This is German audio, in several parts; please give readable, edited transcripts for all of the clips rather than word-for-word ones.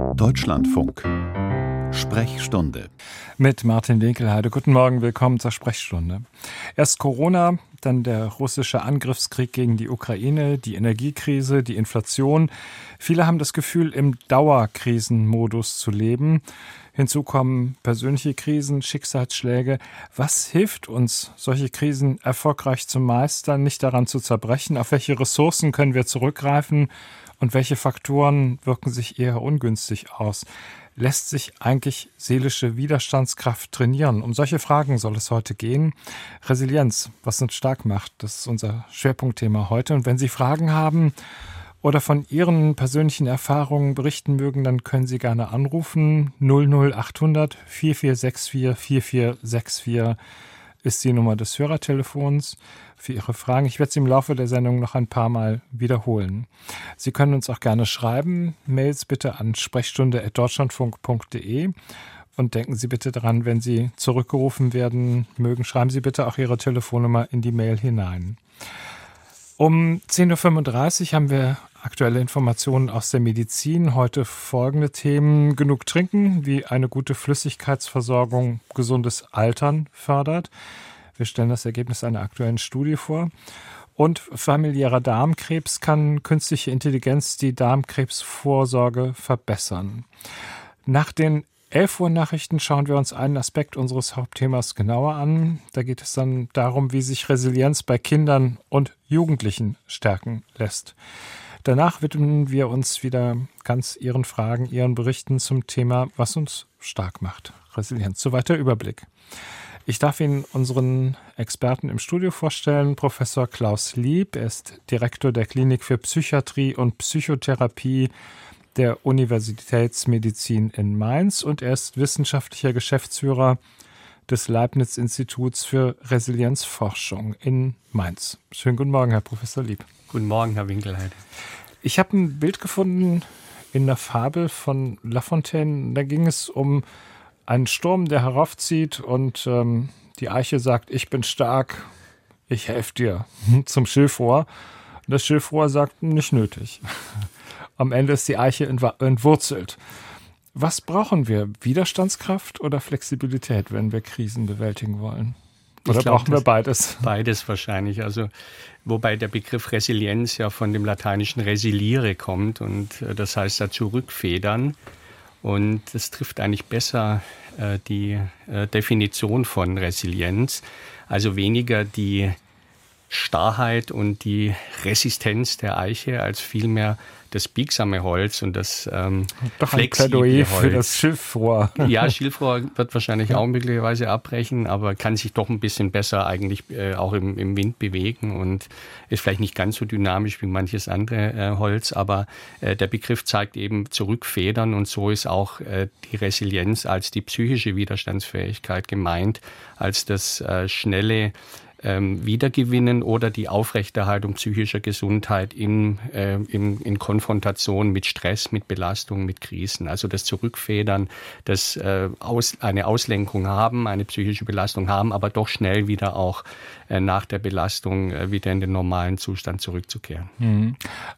Deutschlandfunk. Sprechstunde. Mit Martin Winkelheide. Guten Morgen, willkommen zur Sprechstunde. Erst Corona, dann der russische Angriffskrieg gegen die Ukraine, die Energiekrise, die Inflation. Viele haben das Gefühl, im Dauerkrisenmodus zu leben. Hinzu kommen persönliche Krisen, Schicksalsschläge. Was hilft uns, solche Krisen erfolgreich zu meistern, nicht daran zu zerbrechen? Auf welche Ressourcen können wir zurückgreifen? Und welche Faktoren wirken sich eher ungünstig aus? Lässt sich eigentlich seelische Widerstandskraft trainieren? Um solche Fragen soll es heute gehen. Resilienz, was uns stark macht, das ist unser Schwerpunktthema heute. Und wenn Sie Fragen haben oder von Ihren persönlichen Erfahrungen berichten mögen, dann können Sie gerne anrufen. 00800 4464 4464 ist die Nummer des Hörertelefons für Ihre Fragen. Ich werde sie im Laufe der Sendung noch ein paar Mal wiederholen. Sie können uns auch gerne schreiben. Mails bitte an sprechstunde@deutschlandfunk.de. Und denken Sie bitte daran, wenn Sie zurückgerufen werden mögen, schreiben Sie bitte auch Ihre Telefonnummer in die Mail hinein. Um 10.35 Uhr haben wir aktuelle Informationen aus der Medizin. Heute folgende Themen: Genug trinken, wie eine gute Flüssigkeitsversorgung gesundes Altern fördert. Wir stellen das Ergebnis einer aktuellen Studie vor. Und familiärer Darmkrebs: kann künstliche Intelligenz die Darmkrebsvorsorge verbessern? Nach den 11 Uhr Nachrichten schauen wir uns einen Aspekt unseres Hauptthemas genauer an. Da geht es dann darum, wie sich Resilienz bei Kindern und Jugendlichen stärken lässt. Danach widmen wir uns wieder ganz Ihren Fragen, Ihren Berichten zum Thema, was uns stark macht. Resilienz. Soweit der Überblick. Ich darf Ihnen unseren Experten im Studio vorstellen, Professor Klaus Lieb. Er ist Direktor der Klinik für Psychiatrie und Psychotherapie der Universitätsmedizin in Mainz und er ist wissenschaftlicher Geschäftsführer des Leibniz-Instituts für Resilienzforschung in Mainz. Schönen guten Morgen, Herr Professor Lieb. Guten Morgen, Herr Winkelheide. Ich habe ein Bild gefunden in der Fabel von La Fontaine. Da ging es um einen Sturm, der heraufzieht und die Eiche sagt, ich bin stark, ich helfe dir, zum Schilfrohr. Und das Schilfrohr sagt, nicht nötig. Am Ende ist die Eiche entwurzelt. Was brauchen wir? Widerstandskraft oder Flexibilität, wenn wir Krisen bewältigen wollen? Oder brauchen wir beides? Beides wahrscheinlich. Also, wobei der Begriff Resilienz ja von dem lateinischen resiliere kommt und das heißt dazu rückfedern. Und das trifft eigentlich besser die Definition von Resilienz. Also weniger die Starrheit und die Resistenz der Eiche als vielmehr das biegsame Holz und das flexible Holz. Für das Schilfrohr. Ja, Schilfrohr wird wahrscheinlich auch möglicherweise abbrechen, aber kann sich doch ein bisschen besser eigentlich auch im Wind bewegen und ist vielleicht nicht ganz so dynamisch wie manches andere Holz, aber der Begriff zeigt eben zurückfedern und so ist auch die Resilienz als die psychische Widerstandsfähigkeit gemeint, als das schnelle Wiedergewinnen oder die Aufrechterhaltung psychischer Gesundheit in Konfrontation mit Stress, mit Belastung, mit Krisen. Also das Zurückfedern, das eine Auslenkung haben, eine psychische Belastung haben, aber doch schnell wieder auch nach der Belastung wieder in den normalen Zustand zurückzukehren. Mhm.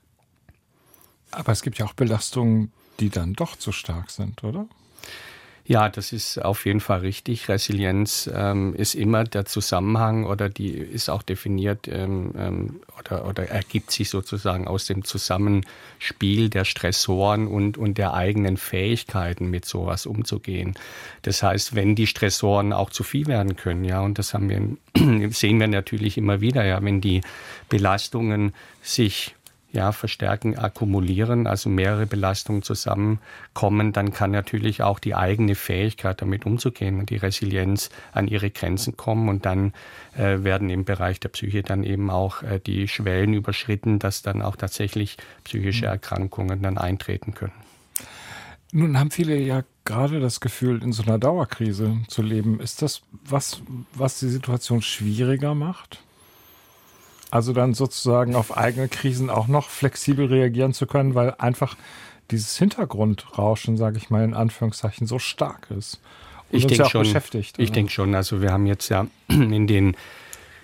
Aber es gibt ja auch Belastungen, die dann doch zu stark sind, oder? Ja, das ist auf jeden Fall richtig. Resilienz ist immer der Zusammenhang oder die ist auch definiert oder ergibt sich sozusagen aus dem Zusammenspiel der Stressoren und der eigenen Fähigkeiten, mit sowas umzugehen. Das heißt, wenn die Stressoren auch zu viel werden können, ja, und das sehen wir natürlich immer wieder, ja, wenn die Belastungen sich verstärken, akkumulieren, also mehrere Belastungen zusammenkommen, dann kann natürlich auch die eigene Fähigkeit, damit umzugehen und die Resilienz an ihre Grenzen kommen und dann werden im Bereich der Psyche dann eben auch die Schwellen überschritten, dass dann auch tatsächlich psychische Erkrankungen dann eintreten können. Nun haben viele ja gerade das Gefühl, in so einer Dauerkrise zu leben. Ist das was die Situation schwieriger macht? Also dann sozusagen auf eigene Krisen auch noch flexibel reagieren zu können, weil einfach dieses Hintergrundrauschen, sage ich mal in Anführungszeichen, so stark ist und uns ja auch beschäftigt. Ich denke schon, also wir haben jetzt ja in den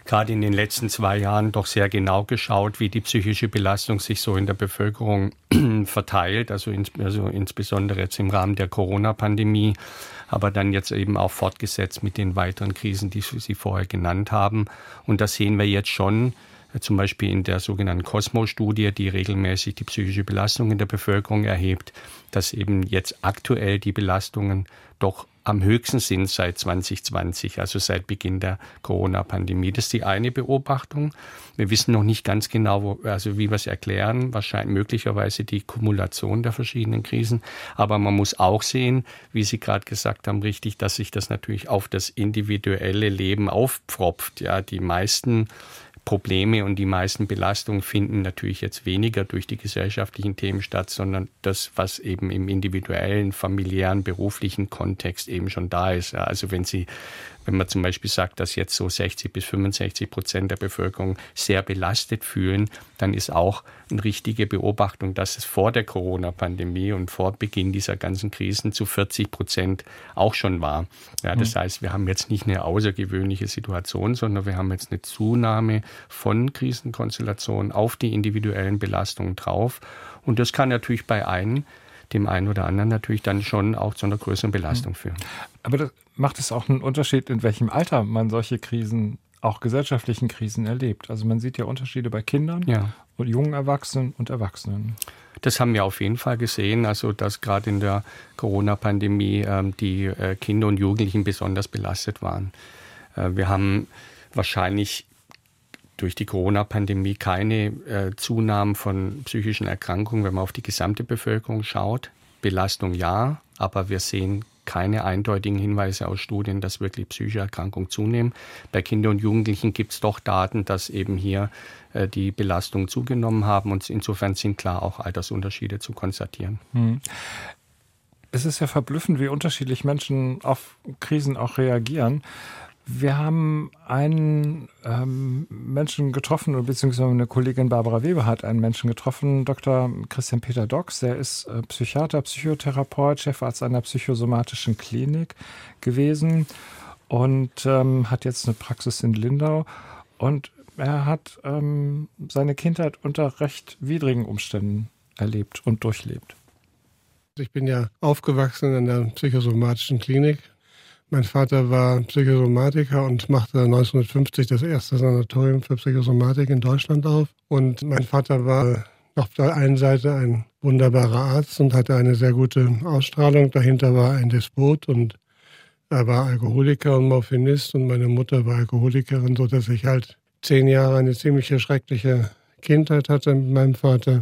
gerade in den letzten 2 Jahren doch sehr genau geschaut, wie die psychische Belastung sich so in der Bevölkerung verteilt, also insbesondere jetzt im Rahmen der Corona-Pandemie, aber dann jetzt eben auch fortgesetzt mit den weiteren Krisen, die Sie vorher genannt haben. Und das sehen wir jetzt schon, zum Beispiel in der sogenannten COSMO-Studie, die regelmäßig die psychische Belastung in der Bevölkerung erhebt, dass eben jetzt aktuell die Belastungen doch am höchsten sind seit 2020, also seit Beginn der Corona-Pandemie. Das ist die eine Beobachtung. Wir wissen noch nicht ganz genau, wie wir es erklären, wahrscheinlich möglicherweise die Kumulation der verschiedenen Krisen. Aber man muss auch sehen, wie Sie gerade gesagt haben, richtig, dass sich das natürlich auf das individuelle Leben aufpfropft. Ja, die meisten Probleme und die meisten Belastungen finden natürlich jetzt weniger durch die gesellschaftlichen Themen statt, sondern das, was eben im individuellen, familiären, beruflichen Kontext eben schon da ist. Also wenn man zum Beispiel sagt, dass jetzt so 60-65% der Bevölkerung sehr belastet fühlen, dann ist auch eine richtige Beobachtung, dass es vor der Corona-Pandemie und vor Beginn dieser ganzen Krisen zu 40% auch schon war. Ja, das heißt, wir haben jetzt nicht eine außergewöhnliche Situation, sondern wir haben jetzt eine Zunahme von Krisenkonstellationen auf die individuellen Belastungen drauf. Und das kann natürlich bei dem einen oder anderen natürlich dann schon auch zu einer größeren Belastung führen. Aber das macht es auch einen Unterschied, in welchem Alter man solche Krisen, auch gesellschaftlichen Krisen, erlebt? Also man sieht ja Unterschiede bei Kindern und jungen Erwachsenen und Erwachsenen. Das haben wir auf jeden Fall gesehen, also dass gerade in der Corona-Pandemie die Kinder und Jugendlichen besonders belastet waren. Wir haben wahrscheinlich durch die Corona-Pandemie keine Zunahmen von psychischen Erkrankungen, wenn man auf die gesamte Bevölkerung schaut. Belastung ja, aber wir sehen keine eindeutigen Hinweise aus Studien, dass wirklich psychische Erkrankungen zunehmen. Bei Kindern und Jugendlichen gibt es doch Daten, dass eben hier die Belastungen zugenommen haben und insofern sind klar auch Altersunterschiede zu konstatieren. Es ist ja verblüffend, wie unterschiedlich Menschen auf Krisen auch reagieren. Wir haben einen Menschen getroffen, beziehungsweise eine Kollegin Barbara Weber hat einen Menschen getroffen, Dr. Christian Peter Dox, der ist Psychiater, Psychotherapeut, Chefarzt einer psychosomatischen Klinik gewesen und hat jetzt eine Praxis in Lindau. Und er hat seine Kindheit unter recht widrigen Umständen erlebt und durchlebt. Ich bin ja aufgewachsen in der psychosomatischen Klinik. Mein Vater war Psychosomatiker und machte 1950 das erste Sanatorium für Psychosomatik in Deutschland auf. Und mein Vater war auf der einen Seite ein wunderbarer Arzt und hatte eine sehr gute Ausstrahlung. Dahinter war ein Despot und er war Alkoholiker und Morphinist und meine Mutter war Alkoholikerin, sodass ich halt 10 Jahre eine ziemlich schreckliche Kindheit hatte mit meinem Vater.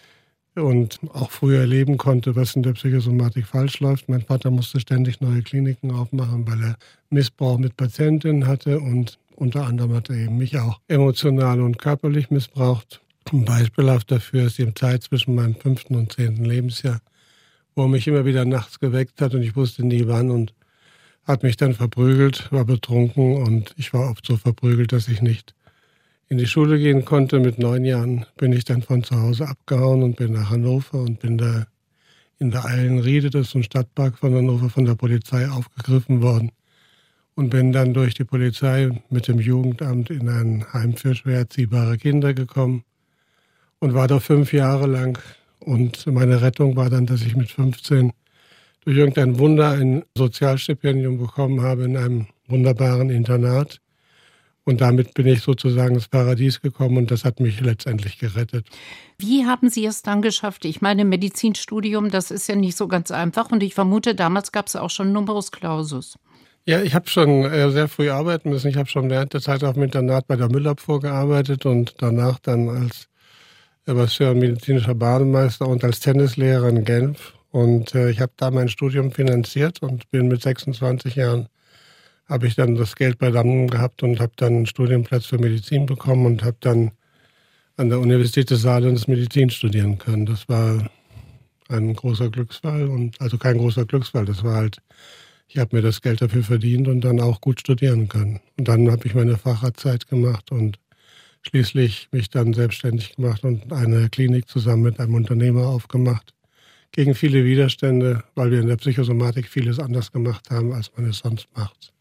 Und auch früher erleben konnte, was in der Psychosomatik falsch läuft. Mein Vater musste ständig neue Kliniken aufmachen, weil er Missbrauch mit Patientinnen hatte und unter anderem hat er eben mich auch emotional und körperlich missbraucht. Beispielhaft dafür ist die Zeit zwischen meinem 5. und 10. Lebensjahr, wo er mich immer wieder nachts geweckt hat und ich wusste nie wann und hat mich dann verprügelt, war betrunken und ich war oft so verprügelt, dass ich nicht in die Schule gehen konnte. Mit 9 Jahren bin ich dann von zu Hause abgehauen und bin nach Hannover und bin da in der Eilenriede, das ist ein Stadtpark von Hannover, von der Polizei aufgegriffen worden und bin dann durch die Polizei mit dem Jugendamt in ein Heim für schwer erziehbare Kinder gekommen und war da 5 Jahre lang. Und meine Rettung war dann, dass ich mit 15 durch irgendein Wunder ein Sozialstipendium bekommen habe in einem wunderbaren Internat. Und damit bin ich sozusagen ins Paradies gekommen und das hat mich letztendlich gerettet. Wie haben Sie es dann geschafft? Ich meine, Medizinstudium, das ist ja nicht so ganz einfach und ich vermute, damals gab es auch schon Numerus Clausus. Ja, ich habe schon sehr früh arbeiten müssen. Ich habe schon während der Zeit auf dem Internat bei der Müllabfuhr gearbeitet und danach dann als Masseur und medizinischer Bademeister und als Tennislehrer in Genf. Und ich habe da mein Studium finanziert und bin mit 26 Jahren habe ich dann das Geld beisammen gehabt und habe dann einen Studienplatz für Medizin bekommen und habe dann an der Universität des Saarlandes Medizin studieren können. Das war ein großer Glücksfall also kein großer Glücksfall, das war halt, ich habe mir das Geld dafür verdient und dann auch gut studieren können. Und dann habe ich meine Facharztzeit gemacht und schließlich mich dann selbstständig gemacht und eine Klinik zusammen mit einem Unternehmer aufgemacht. Gegen viele Widerstände, weil wir in der Psychosomatik vieles anders gemacht haben, als man es sonst macht.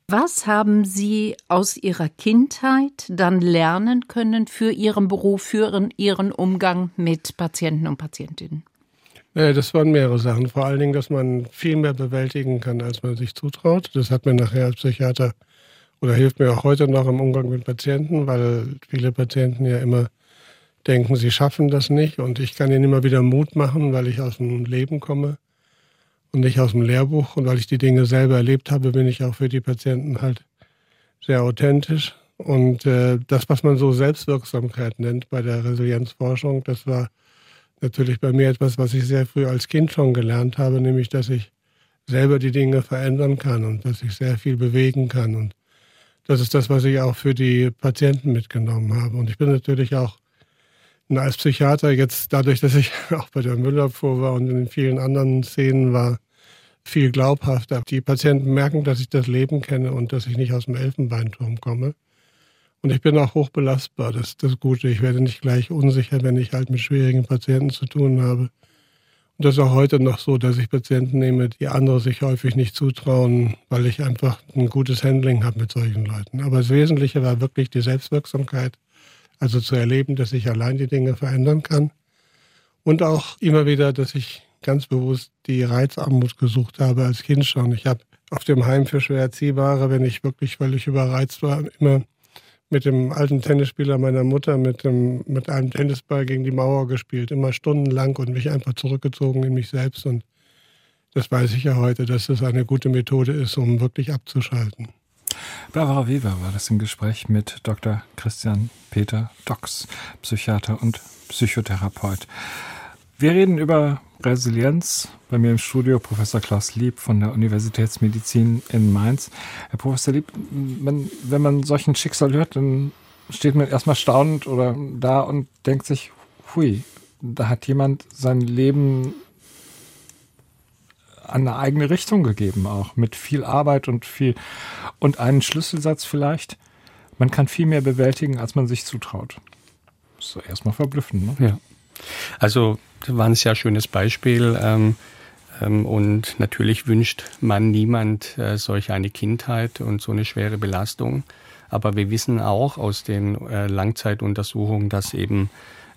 Was haben Sie aus Ihrer Kindheit dann lernen können für Ihren Beruf, für Ihren Umgang mit Patienten und Patientinnen? Das waren mehrere Sachen. Vor allen Dingen, dass man viel mehr bewältigen kann, als man sich zutraut. Das hat mir nachher als Psychiater oder hilft mir auch heute noch im Umgang mit Patienten, weil viele Patienten ja immer denken, sie schaffen das nicht. Und ich kann ihnen immer wieder Mut machen, weil ich aus dem Leben komme und nicht aus dem Lehrbuch. Und weil ich die Dinge selber erlebt habe, bin ich auch für die Patienten halt sehr authentisch. Und das, was man so Selbstwirksamkeit nennt bei der Resilienzforschung, das war natürlich bei mir etwas, was ich sehr früh als Kind schon gelernt habe, nämlich, dass ich selber die Dinge verändern kann und dass ich sehr viel bewegen kann. Und das ist das, was ich auch für die Patienten mitgenommen habe. Und ich bin natürlich auch als Psychiater jetzt, dadurch, dass ich auch bei der Müllabfuhr war und in vielen anderen Szenen war, viel glaubhafter. Die Patienten merken, dass ich das Leben kenne und dass ich nicht aus dem Elfenbeinturm komme. Und ich bin auch hochbelastbar, das ist das Gute. Ich werde nicht gleich unsicher, wenn ich halt mit schwierigen Patienten zu tun habe. Und das ist auch heute noch so, dass ich Patienten nehme, die andere sich häufig nicht zutrauen, weil ich einfach ein gutes Handling habe mit solchen Leuten. Aber das Wesentliche war wirklich die Selbstwirksamkeit, also zu erleben, dass ich allein die Dinge verändern kann. Und auch immer wieder, dass ich ganz bewusst die Reizarmut gesucht habe als Kind schon. Ich habe auf dem Heim für schwer Erziehbare, wenn ich wirklich völlig überreizt war, immer mit dem alten Tennisspieler meiner Mutter mit einem Tennisball gegen die Mauer gespielt, immer stundenlang und mich einfach zurückgezogen in mich selbst. Und das weiß ich ja heute, dass das eine gute Methode ist, um wirklich abzuschalten. Barbara Weber war das im Gespräch mit Dr. Christian Peter Dox, Psychiater und Psychotherapeut. Wir reden über Resilienz. Bei mir im Studio Professor Klaus Lieb von der Universitätsmedizin in Mainz. Herr Professor Lieb, wenn man solchen Schicksal hört, dann steht man erstmal staunend oder da und denkt sich, hui, da hat jemand sein Leben an eine eigene Richtung gegeben, auch mit viel Arbeit und einen Schlüsselsatz vielleicht. Man kann viel mehr bewältigen, als man sich zutraut. Das ist so erstmal verblüffend, ne? Ja. Also, das war ein sehr schönes Beispiel. Und natürlich wünscht man niemand solch eine Kindheit und so eine schwere Belastung. Aber wir wissen auch aus den Langzeituntersuchungen, dass eben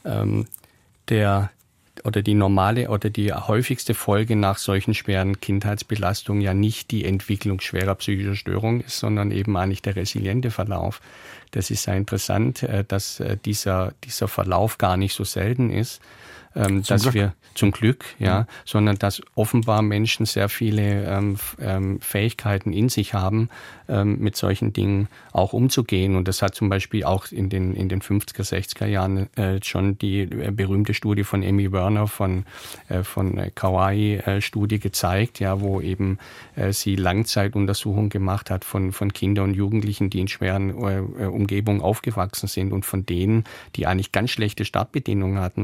die normale oder die häufigste Folge nach solchen schweren Kindheitsbelastungen ja nicht die Entwicklung schwerer psychischer Störungen ist, sondern eben eigentlich der resiliente Verlauf. Das ist sehr interessant, dass dieser Verlauf gar nicht so selten ist. Zum Glück, sondern dass offenbar Menschen sehr viele Fähigkeiten in sich haben, mit solchen Dingen auch umzugehen. Und das hat zum Beispiel auch in den 50er, 60er Jahren schon die berühmte Studie von Emmy Werner von Kauai-Studie gezeigt, wo eben sie Langzeituntersuchungen gemacht hat von Kindern und Jugendlichen, die in schweren Umgebungen aufgewachsen sind. Und von denen, die eigentlich ganz schlechte Startbedingungen hatten,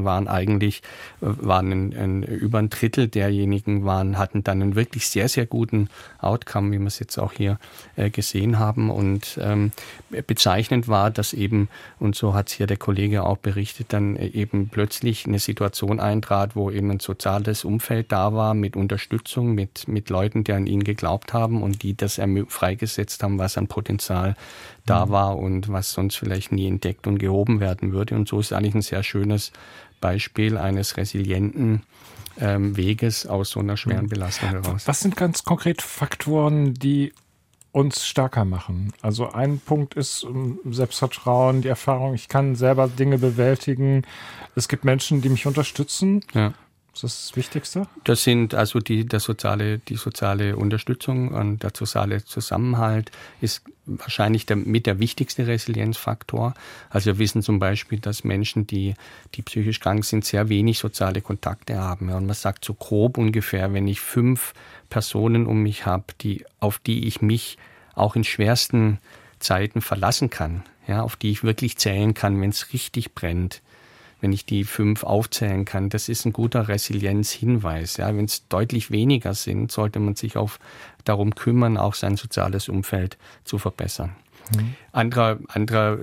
waren über ein Drittel derjenigen hatten dann einen wirklich sehr, sehr guten Outcome, wie wir es jetzt auch hier gesehen haben. Und bezeichnend war, dass eben, und so hat es hier der Kollege auch berichtet, dann eben plötzlich eine Situation eintrat, wo eben ein soziales Umfeld da war, mit Unterstützung, mit Leuten, die an ihn geglaubt haben und die das freigesetzt haben, was an Potenzial da war und was sonst vielleicht nie entdeckt und gehoben werden würde. Und so ist eigentlich ein sehr schönes Beispiel eines resilienten Weges aus so einer schweren Belastung heraus. Was sind ganz konkret Faktoren, die uns stärker machen? Also ein Punkt ist Selbstvertrauen, die Erfahrung, ich kann selber Dinge bewältigen. Es gibt Menschen, die mich unterstützen. Ja. Ist das das Wichtigste? Das sind also die soziale Unterstützung und der soziale Zusammenhalt ist wahrscheinlich mit der wichtigste Resilienzfaktor. Also wir wissen zum Beispiel, dass Menschen, die psychisch krank sind, sehr wenig soziale Kontakte haben. Und man sagt so grob ungefähr, wenn ich 5 Personen um mich habe, auf die ich mich auch in schwersten Zeiten verlassen kann, auf die ich wirklich zählen kann, wenn es richtig brennt, wenn ich die 5 aufzählen kann, das ist ein guter Resilienzhinweis. Wenn es deutlich weniger sind, sollte man sich auch darum kümmern, auch sein soziales Umfeld zu verbessern. Anderer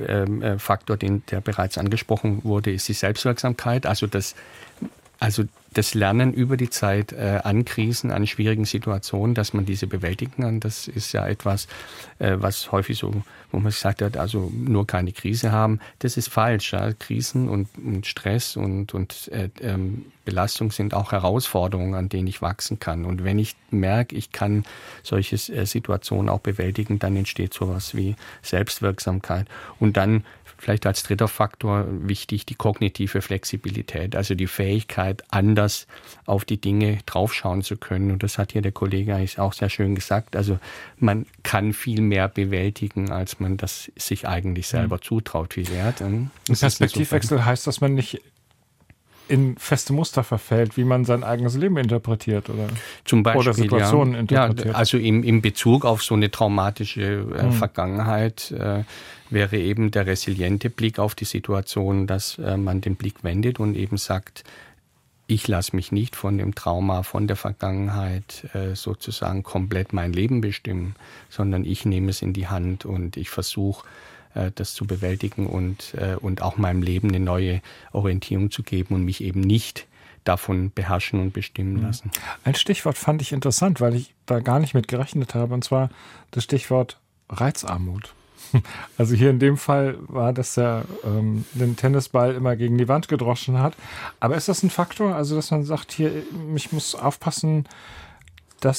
Faktor, der bereits angesprochen wurde, ist die Selbstwirksamkeit. Also das Lernen über die Zeit an Krisen, an schwierigen Situationen, dass man diese bewältigen kann, das ist ja etwas, was häufig so, wo man gesagt hat, also nur keine Krise haben. Das ist falsch. Ja? Krisen und Stress und Belastung sind auch Herausforderungen, an denen ich wachsen kann. Und wenn ich merke, ich kann solche Situationen auch bewältigen, dann entsteht sowas wie Selbstwirksamkeit. Und dann vielleicht als dritter Faktor wichtig die kognitive Flexibilität, also die Fähigkeit, anders auf die Dinge draufschauen zu können. Und das hat hier der Kollege eigentlich auch sehr schön gesagt. Also man kann viel mehr bewältigen, als man das sich eigentlich selber zutraut, wie wert. Ein Perspektivwechsel heißt, dass man nicht in feste Muster verfällt, wie man sein eigenes Leben interpretiert oder, zum Beispiel, oder Situationen interpretiert. Ja, also im Bezug auf so eine traumatische Vergangenheit wäre eben der resiliente Blick auf die Situation, dass man den Blick wendet und eben sagt, ich lasse mich nicht von dem Trauma, von der Vergangenheit sozusagen komplett mein Leben bestimmen, sondern ich nehme es in die Hand und ich versuche, das zu bewältigen und auch meinem Leben eine neue Orientierung zu geben und mich eben nicht davon beherrschen und bestimmen lassen. Ein Stichwort fand ich interessant, weil ich da gar nicht mit gerechnet habe, und zwar das Stichwort Reizarmut. Also hier in dem Fall war, dass er den Tennisball immer gegen die Wand gedroschen hat. Aber ist das ein Faktor, also dass man sagt, hier, ich muss aufpassen, dass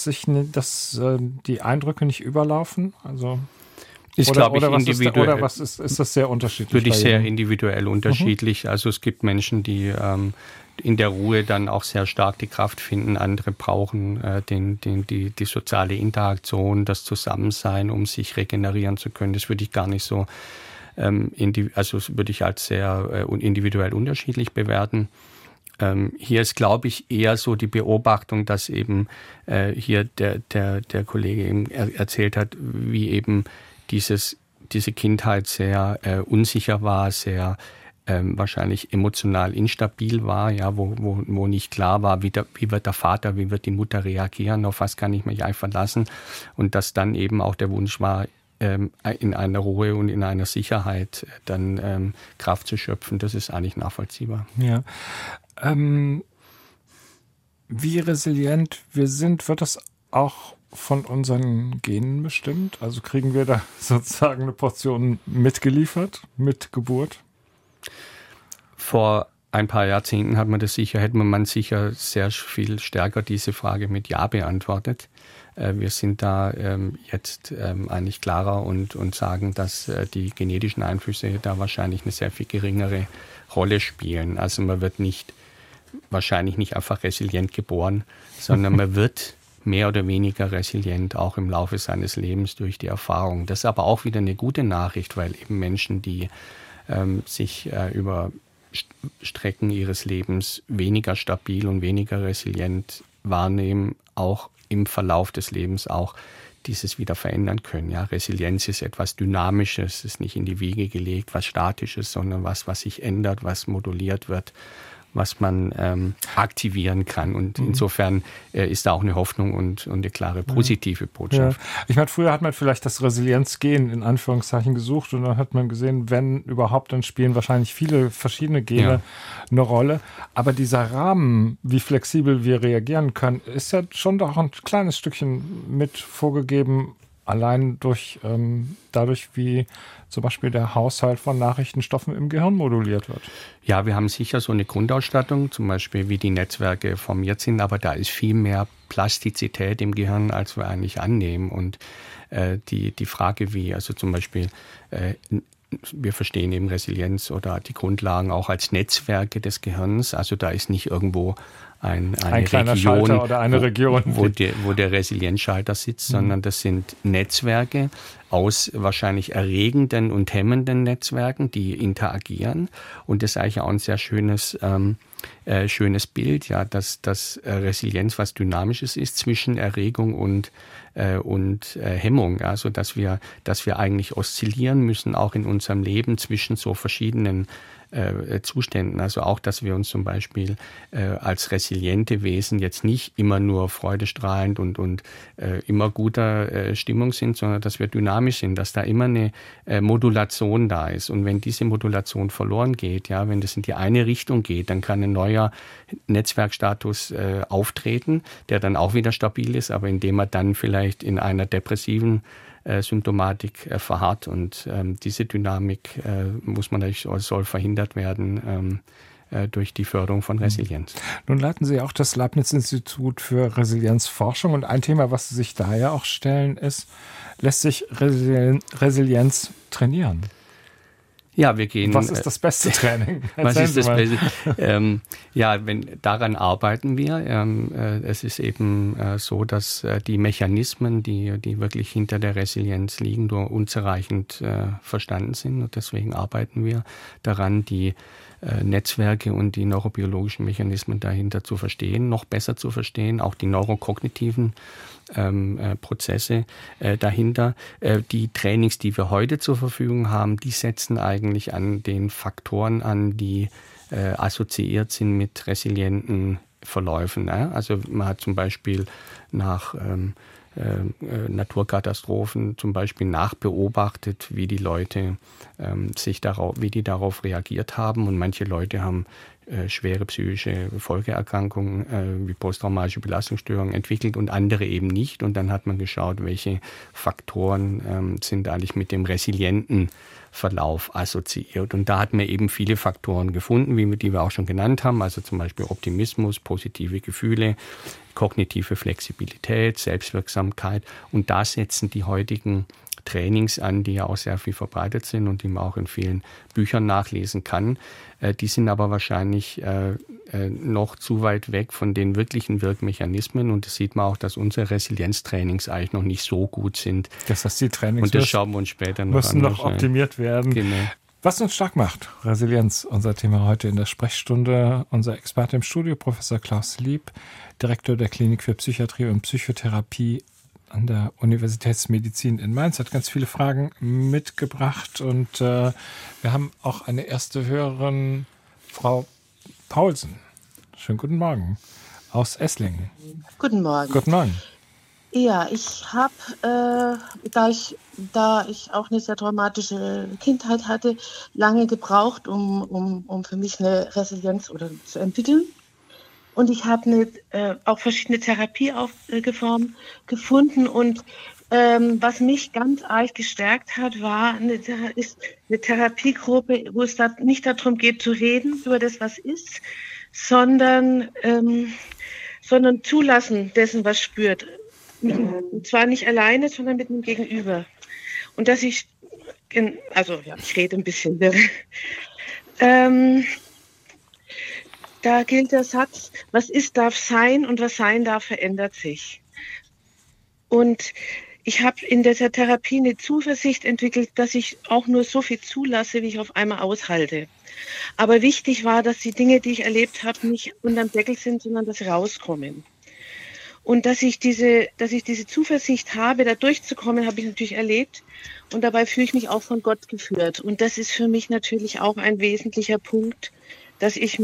die Eindrücke nicht überlaufen? Also ist, glaube ich, individuell. Ist das sehr unterschiedlich? Würde ich sehr individuell unterschiedlich. Also es gibt Menschen, die in der Ruhe dann auch sehr stark die Kraft finden. Andere brauchen die soziale Interaktion, das Zusammensein, um sich regenerieren zu können. Das würde ich gar nicht so, würde ich als sehr individuell unterschiedlich bewerten. Hier ist, glaube ich, eher so die Beobachtung, dass eben hier der Kollege eben erzählt hat, wie eben diese Kindheit sehr unsicher war, sehr wahrscheinlich emotional instabil war, ja, wo nicht klar war, wie wird der Vater, wie wird die Mutter reagieren, auf was kann ich mich einfach verlassen, und dass dann eben auch der Wunsch war, in einer Ruhe und in einer Sicherheit dann Kraft zu schöpfen. Das ist eigentlich nachvollziehbar. Ja. Wie resilient wir sind, wird das auch von unseren Genen bestimmt? Also kriegen wir da sozusagen eine Portion mitgeliefert, mit Geburt? Vor ein paar Jahrzehnten hätte man sicher sehr viel stärker diese Frage mit Ja beantwortet. Wir sind da jetzt eigentlich klarer und sagen, dass die genetischen Einflüsse da wahrscheinlich eine sehr viel geringere Rolle spielen. Also man wird wahrscheinlich nicht einfach resilient geboren, sondern man wird mehr oder weniger resilient, auch im Laufe seines Lebens durch die Erfahrung. Das ist aber auch wieder eine gute Nachricht, weil eben Menschen, die sich über Strecken ihres Lebens weniger stabil und weniger resilient wahrnehmen, auch im Verlauf des Lebens auch dieses wieder verändern können. Ja, Resilienz ist etwas Dynamisches, ist nicht in die Wiege gelegt, was Statisches, sondern was sich ändert, was moduliert wird, was man aktivieren kann. Und insofern ist da auch eine Hoffnung und eine klare positive Botschaft. Ja. Ich meine, früher hat man vielleicht das Resilienzgen in Anführungszeichen gesucht und dann hat man gesehen, wenn überhaupt, dann spielen wahrscheinlich viele verschiedene Gene eine Rolle. Aber dieser Rahmen, wie flexibel wir reagieren können, ist ja schon doch ein kleines Stückchen mit vorgegeben, allein dadurch, wie zum Beispiel der Haushalt von Nachrichtenstoffen im Gehirn moduliert wird. Ja, wir haben sicher so eine Grundausstattung, zum Beispiel wie die Netzwerke formiert sind, aber da ist viel mehr Plastizität im Gehirn, als wir eigentlich annehmen. Und die Frage, wie also zum Beispiel wir verstehen eben Resilienz oder die Grundlagen auch als Netzwerke des Gehirns. Also da ist nicht irgendwo eine Region, oder eine Region, wo der Resilienzschalter sitzt, sondern das sind Netzwerke aus wahrscheinlich erregenden und hemmenden Netzwerken, die interagieren. Und das ist eigentlich auch ein sehr schönes Bild, ja, dass Resilienz was Dynamisches ist zwischen Erregung und Hemmung, also dass wir eigentlich oszillieren müssen, auch in unserem Leben zwischen so verschiedenen Zuständen. Also auch, dass wir uns zum Beispiel als resiliente Wesen jetzt nicht immer nur freudestrahlend und immer guter Stimmung sind, sondern dass wir dynamisch sind, dass da immer eine Modulation da ist. Und wenn diese Modulation verloren geht, ja, wenn das in die eine Richtung geht, dann kann ein neuer Netzwerkstatus auftreten, der dann auch wieder stabil ist, aber indem er dann vielleicht in einer depressiven Symptomatik verharrt. Und diese Dynamik soll verhindert werden durch die Förderung von Resilienz. Nun leiten Sie auch das Leibniz-Institut für Resilienzforschung. Und ein Thema, was Sie sich da ja auch stellen, ist, lässt sich Resilienz trainieren? Ja, wir gehen. Was ist das beste Training? Was ist das Beste? Daran arbeiten wir. Es ist eben so, dass die Mechanismen, die wirklich hinter der Resilienz liegen, nur unzureichend verstanden sind. Und deswegen arbeiten wir daran, die Netzwerke und die neurobiologischen Mechanismen dahinter zu verstehen, noch besser zu verstehen, auch die neurokognitiven Prozesse dahinter. Die Trainings, die wir heute zur Verfügung haben, die setzen eigentlich an den Faktoren an, die assoziiert sind mit resilienten Verläufen. Also man hat zum Beispiel nach Naturkatastrophen zum Beispiel nachbeobachtet, wie die Leute wie die darauf reagiert haben. Und manche Leute haben schwere psychische Folgeerkrankungen wie posttraumatische Belastungsstörungen entwickelt und andere eben nicht. Und dann hat man geschaut, welche Faktoren sind eigentlich mit dem resilienten Verlauf assoziiert. Und da hat man eben viele Faktoren gefunden, die wir auch schon genannt haben, also zum Beispiel Optimismus, positive Gefühle, kognitive Flexibilität, Selbstwirksamkeit. Und da setzen die heutigen Trainings an, die ja auch sehr viel verbreitet sind und die man auch in vielen Büchern nachlesen kann. Die sind aber wahrscheinlich noch zu weit weg von den wirklichen Wirkmechanismen. Und das sieht man auch, dass unsere Resilienztrainings eigentlich noch nicht so gut sind. Das heißt, die Trainings und das schauen wir uns später noch müssen noch optimiert werden. Genau. Was uns stark macht, Resilienz, unser Thema heute in der Sprechstunde. Unser Experte im Studio, Professor Klaus Lieb, Direktor der Klinik für Psychiatrie und Psychotherapie an der Universitätsmedizin in Mainz, hat ganz viele Fragen mitgebracht. Und wir haben auch eine erste Hörerin, Frau Paulsen. Schönen guten Morgen aus Esslingen. Guten Morgen. Guten Morgen. Ja, ich habe, da ich auch eine sehr traumatische Kindheit hatte, lange gebraucht, um für mich eine Resilienz zu entwickeln. Und ich habe auch verschiedene Therapieformen gefunden. Und was mich ganz arg gestärkt hat, ist eine Therapiegruppe, wo es nicht darum geht zu reden über das, was ist, sondern zulassen dessen, was spürt. Und zwar nicht alleine, sondern mit dem Gegenüber. Und dass ich rede ein bisschen. Da gilt der Satz, was ist, darf sein und was sein darf, verändert sich. Und ich habe in dieser Therapie eine Zuversicht entwickelt, dass ich auch nur so viel zulasse, wie ich auf einmal aushalte. Aber wichtig war, dass die Dinge, die ich erlebt habe, nicht unterm Deckel sind, sondern dass sie rauskommen. Und dass ich diese Zuversicht habe, da durchzukommen, habe ich natürlich erlebt. Und dabei fühle ich mich auch von Gott geführt. Und das ist für mich natürlich auch ein wesentlicher Punkt, dass ich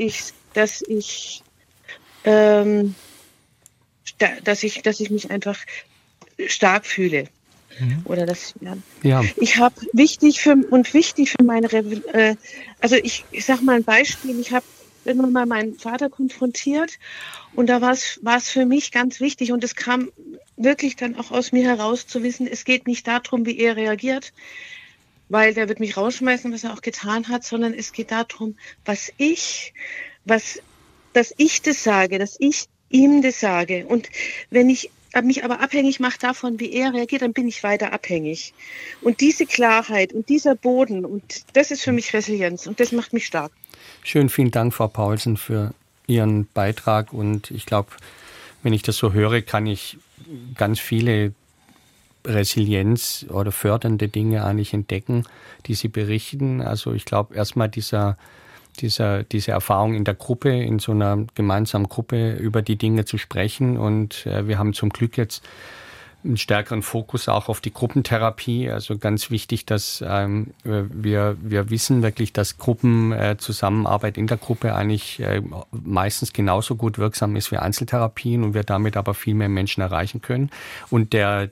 mich einfach stark fühle. Oder ich habe wichtig für meine ich sag mal ein Beispiel, ich habe irgendwann mal meinen Vater konfrontiert und da war es für mich ganz wichtig und es kam wirklich dann auch aus mir heraus zu wissen, es geht nicht darum, wie er reagiert, weil der wird mich rausschmeißen, was er auch getan hat, sondern es geht darum, dass ich das sage, dass ich ihm das sage. Und wenn ich mich aber abhängig mache davon, wie er reagiert, dann bin ich weiter abhängig. Und diese Klarheit und dieser Boden, und das ist für mich Resilienz und das macht mich stark. Schön, vielen Dank, Frau Paulsen, für Ihren Beitrag. Und ich glaube, wenn ich das so höre, kann ich ganz viele Resilienz oder fördernde Dinge eigentlich entdecken, die Sie berichten. Also ich glaube erstmal diese Erfahrung in der Gruppe, in so einer gemeinsamen Gruppe über die Dinge zu sprechen. Und wir haben zum Glück jetzt einen stärkeren Fokus auch auf die Gruppentherapie. Also ganz wichtig, dass wir wissen wirklich, dass Gruppenzusammenarbeit in der Gruppe eigentlich meistens genauso gut wirksam ist wie Einzeltherapien und wir damit aber viel mehr Menschen erreichen können. Und das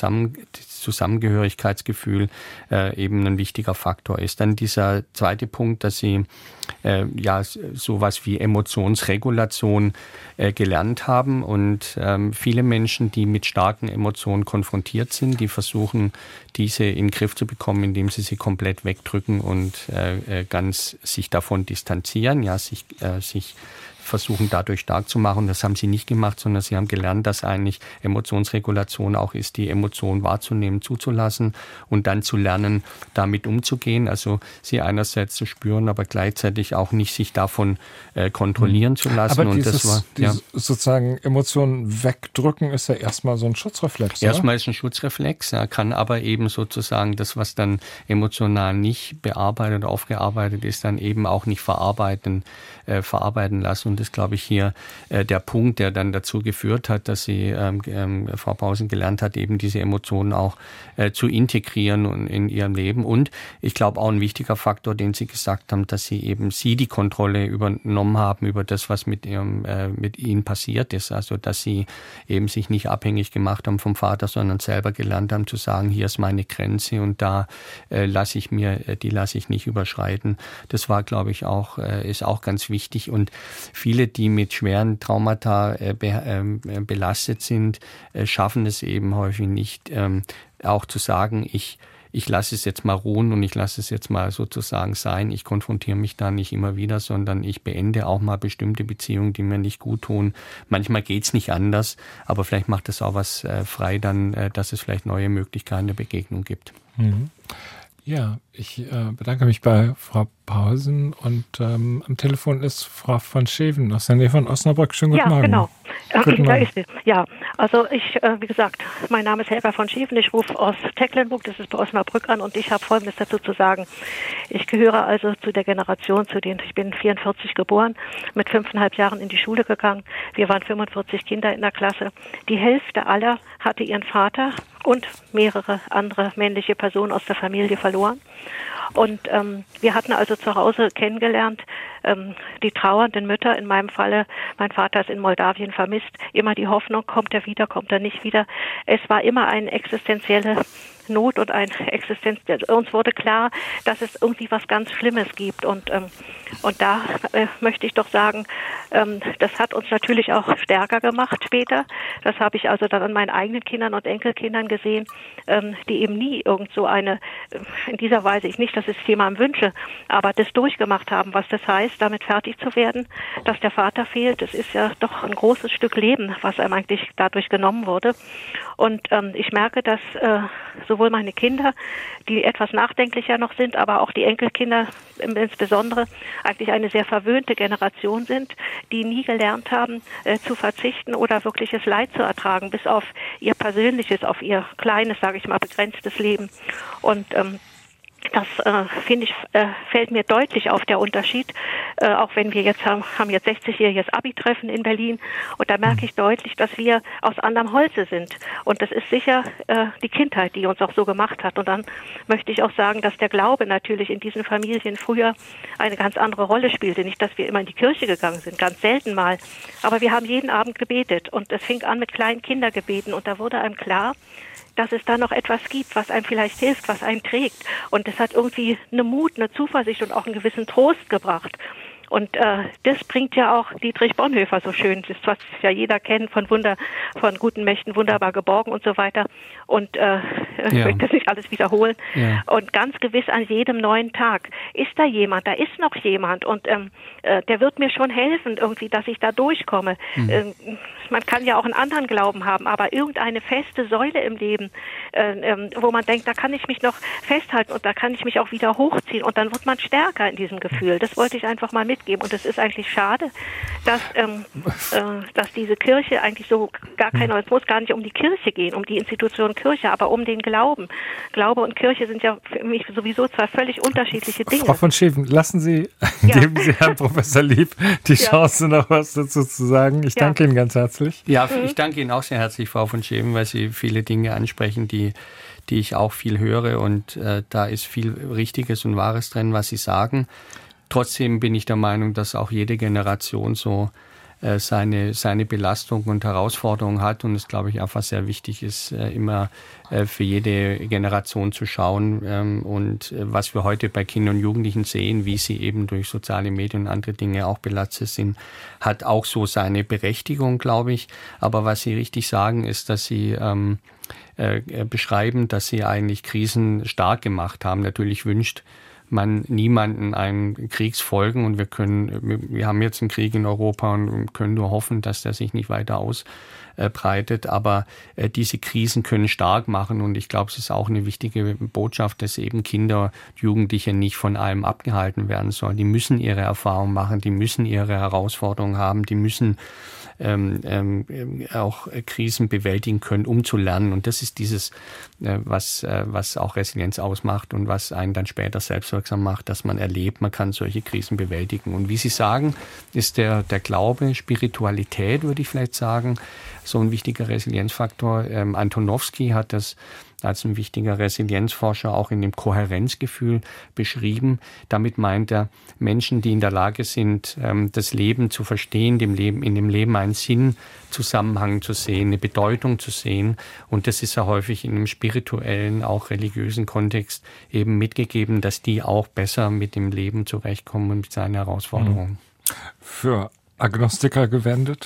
Zusammengehörigkeitsgefühl eben ein wichtiger Faktor ist. Dann dieser zweite Punkt, dass sie sowas wie Emotionsregulation gelernt haben und viele Menschen, die mit starken Emotionen konfrontiert sind, die versuchen, diese in den Griff zu bekommen, indem sie komplett wegdrücken und ganz sich davon distanzieren, sich versuchen dadurch stark zu machen. Das haben sie nicht gemacht, sondern sie haben gelernt, dass eigentlich Emotionsregulation auch ist, die Emotionen wahrzunehmen, zuzulassen und dann zu lernen, damit umzugehen. Also sie einerseits zu spüren, aber gleichzeitig auch nicht sich davon kontrollieren zu lassen. Aber sozusagen Emotionen wegdrücken ist ja erstmal so ein Schutzreflex. Erstmal ist ein Schutzreflex, kann aber eben sozusagen das, was dann emotional nicht bearbeitet oder aufgearbeitet ist, dann eben auch nicht verarbeiten lassen. Und das ist, glaube ich, hier der Punkt, der dann dazu geführt hat, dass Frau Pausen gelernt hat, eben diese Emotionen auch zu integrieren in ihrem Leben. Und ich glaube auch ein wichtiger Faktor, den Sie gesagt haben, dass sie die Kontrolle übernommen haben über das, was mit ihnen passiert ist. Also dass sie eben sich nicht abhängig gemacht haben vom Vater, sondern selber gelernt haben zu sagen, hier ist meine Grenze und da lasse ich nicht überschreiten. Das war, glaube ich, ist auch ganz wichtig. Und viele, die mit schweren Traumata belastet sind, schaffen es eben häufig nicht, auch zu sagen, ich lasse es jetzt mal ruhen und ich lasse es jetzt mal sozusagen sein. Ich konfrontiere mich da nicht immer wieder, sondern ich beende auch mal bestimmte Beziehungen, die mir nicht gut tun. Manchmal geht's nicht anders, aber vielleicht macht es auch was frei dann, dass es vielleicht neue Möglichkeiten der Begegnung gibt. Mhm. Ja, ich bedanke mich bei Frau Pausen und am Telefon ist Frau von Scheven aus der Nähe von Osnabrück. Schönen guten Morgen. Genau. Okay, da ist sie. Ja, also wie gesagt, mein Name ist Helga von Scheven. Ich rufe aus Tecklenburg, das ist bei Osnabrück an und ich habe Folgendes dazu zu sagen. Ich gehöre also zu der Generation, ich bin 44 geboren, mit 5,5 Jahren in die Schule gegangen. Wir waren 45 Kinder in der Klasse. Die Hälfte aller hatte ihren Vater und mehrere andere männliche Personen aus der Familie verloren. Und wir hatten also zu Hause kennengelernt, die trauernden Mütter, in meinem Falle, mein Vater ist in Moldawien vermisst, immer die Hoffnung, kommt er wieder, kommt er nicht wieder. Es war immer eine existenzielle Not und uns wurde klar, dass es irgendwie was ganz Schlimmes gibt und da möchte ich doch sagen, das hat uns natürlich auch stärker gemacht später. Das habe ich also dann an meinen eigenen Kindern und Enkelkindern gesehen, die eben nie in dieser Weise, nicht, dass ich es jemandem wünsche, aber das durchgemacht haben, was das heißt, damit fertig zu werden, dass der Vater fehlt. Das ist ja doch ein großes Stück Leben, was einem eigentlich dadurch genommen wurde. Und ich merke, dass sowohl meine Kinder, die etwas nachdenklicher noch sind, aber auch die Enkelkinder insbesondere eigentlich eine sehr verwöhnte Generation sind, die nie gelernt haben, zu verzichten oder wirkliches Leid zu ertragen, bis auf ihr persönliches, auf ihr kleines, sage ich mal, begrenztes Leben. Und das, finde ich, fällt mir deutlich auf, der Unterschied, auch wenn wir jetzt haben jetzt 60-jähriges Abi-Treffen in Berlin und da merke ich deutlich, dass wir aus anderem Holze sind und das ist sicher die Kindheit, die uns auch so gemacht hat und dann möchte ich auch sagen, dass der Glaube natürlich in diesen Familien früher eine ganz andere Rolle spielte, nicht, dass wir immer in die Kirche gegangen sind, ganz selten mal, aber wir haben jeden Abend gebetet und es fing an mit kleinen Kindergebeten und da wurde einem klar, dass es da noch etwas gibt, was einem vielleicht hilft, was einen trägt. Und das hat irgendwie eine Mut, eine Zuversicht und auch einen gewissen Trost gebracht. Und das bringt ja auch Dietrich Bonhoeffer so schön, das ist, was ja jeder kennt, von guten Mächten wunderbar geborgen und so weiter. Und ich möchte das nicht alles wiederholen. Ja. Und ganz gewiss an jedem neuen Tag ist da jemand, da ist noch jemand und der wird mir schon helfen, irgendwie, dass ich da durchkomme. Man kann ja auch einen anderen Glauben haben, aber irgendeine feste Säule im Leben, wo man denkt, da kann ich mich noch festhalten und da kann ich mich auch wieder hochziehen und dann wird man stärker in diesem Gefühl. Das wollte ich einfach mal mitgeben. Und es ist eigentlich schade, dass diese Kirche eigentlich so es muss gar nicht um die Kirche gehen, um die Institution Kirche, aber um den Glauben. Glaube und Kirche sind ja für mich sowieso zwei völlig unterschiedliche Dinge. Frau von Scheven, lassen Sie, geben Sie Herrn Professor Lieb die Chance, noch was dazu zu sagen. Ich danke Ihnen ganz herzlich. Ja, ich danke Ihnen auch sehr herzlich, Frau von Scheven, weil Sie viele Dinge ansprechen, die ich auch viel höre. Und da ist viel Richtiges und Wahres drin, was Sie sagen. Trotzdem bin ich der Meinung, dass auch jede Generation so seine Belastung und Herausforderung hat und es, glaube ich, einfach sehr wichtig ist, immer für jede Generation zu schauen und was wir heute bei Kindern und Jugendlichen sehen, wie sie eben durch soziale Medien und andere Dinge auch belastet sind, hat auch so seine Berechtigung, glaube ich. Aber was Sie richtig sagen, ist, dass Sie beschreiben, dass Sie eigentlich Krisen stark gemacht haben. Natürlich wünscht man niemanden einen Kriegsfolgen und wir haben jetzt einen Krieg in Europa und können nur hoffen, dass der sich nicht weiter ausbreitet, aber diese Krisen können stark machen und ich glaube, es ist auch eine wichtige Botschaft, dass eben Kinder, Jugendliche nicht von allem abgehalten werden sollen. Die müssen ihre Erfahrungen machen, die müssen ihre Herausforderungen haben, die müssen auch Krisen bewältigen können, um zu lernen. Und das ist dieses, was auch Resilienz ausmacht und was einen dann später selbstwirksam macht, dass man erlebt, man kann solche Krisen bewältigen. Und wie Sie sagen, ist der Glaube, Spiritualität, würde ich vielleicht sagen, so ein wichtiger Resilienzfaktor. Antonowski hat das als ein wichtiger Resilienzforscher auch in dem Kohärenzgefühl beschrieben. Damit meint er Menschen, die in der Lage sind, das Leben zu verstehen, in dem Leben einen Sinn, Zusammenhang zu sehen, eine Bedeutung zu sehen. Und das ist ja häufig in einem spirituellen, auch religiösen Kontext eben mitgegeben, dass die auch besser mit dem Leben zurechtkommen und mit seinen Herausforderungen. Für Agnostiker gewendet?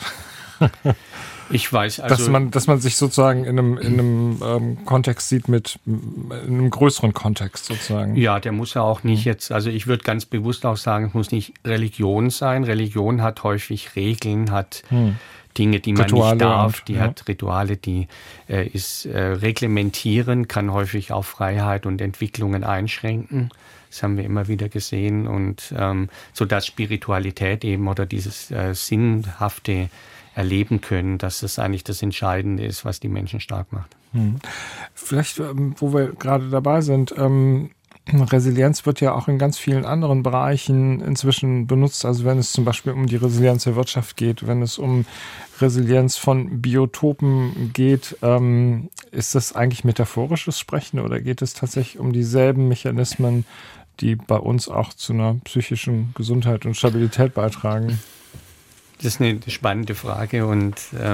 Ich weiß also, dass man sich sozusagen in einem Kontext sieht in einem größeren Kontext sozusagen. Ja, der muss ja auch nicht jetzt, also ich würde ganz bewusst auch sagen, es muss nicht Religion sein. Religion hat häufig Regeln, hat Dinge, die man Rituale nicht darf, die hat Rituale, die reglementieren, kann häufig auch Freiheit und Entwicklungen einschränken. Das haben wir immer wieder gesehen und so dass Spiritualität eben oder dieses sinnhafte erleben können, dass das eigentlich das Entscheidende ist, was die Menschen stark macht. Vielleicht, wo wir gerade dabei sind, Resilienz wird ja auch in ganz vielen anderen Bereichen inzwischen benutzt. Also wenn es zum Beispiel um die Resilienz der Wirtschaft geht, wenn es um Resilienz von Biotopen geht, ist das eigentlich metaphorisches Sprechen oder geht es tatsächlich um dieselben Mechanismen, die bei uns auch zu einer psychischen Gesundheit und Stabilität beitragen? Das ist eine spannende Frage und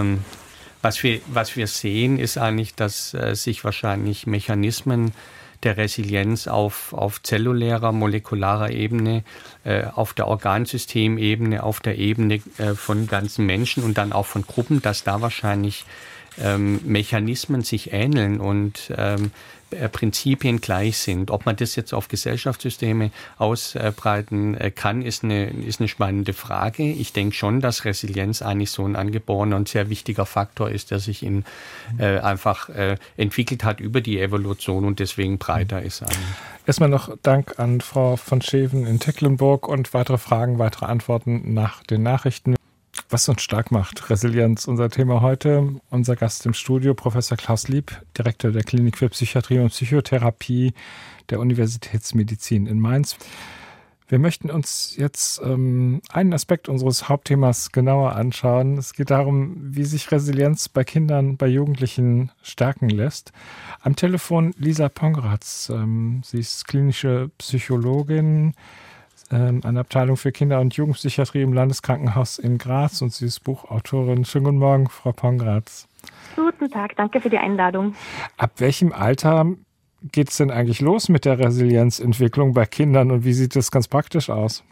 was wir sehen, ist eigentlich, dass sich wahrscheinlich Mechanismen der Resilienz auf zellulärer, molekularer Ebene, auf der Organsystemebene, auf der Ebene von ganzen Menschen und dann auch von Gruppen, dass da wahrscheinlich Mechanismen sich ähneln und Prinzipien gleich sind. Ob man das jetzt auf Gesellschaftssysteme ausbreiten kann, ist eine spannende Frage. Ich denke schon, dass Resilienz eigentlich so ein angeborener und sehr wichtiger Faktor ist, der sich einfach entwickelt hat über die Evolution und deswegen breiter ist eigentlich. Erstmal noch Dank an Frau von Scheven in Tecklenburg und weitere Fragen, weitere Antworten nach den Nachrichten. Was uns stark macht, Resilienz, unser Thema heute. Unser Gast im Studio, Professor Klaus Lieb, Direktor der Klinik für Psychiatrie und Psychotherapie der Universitätsmedizin in Mainz. Wir möchten uns jetzt einen Aspekt unseres Hauptthemas genauer anschauen. Es geht darum, wie sich Resilienz bei Kindern, bei Jugendlichen stärken lässt. Am Telefon Lisa Pongratz. Sie ist klinische Psychologin an der Abteilung für Kinder- und Jugendpsychiatrie im Landeskrankenhaus in Graz und sie ist Buchautorin. Schönen guten Morgen, Frau Pongratz. Guten Tag, danke für die Einladung. Ab welchem Alter geht es denn eigentlich los mit der Resilienzentwicklung bei Kindern und wie sieht das ganz praktisch aus?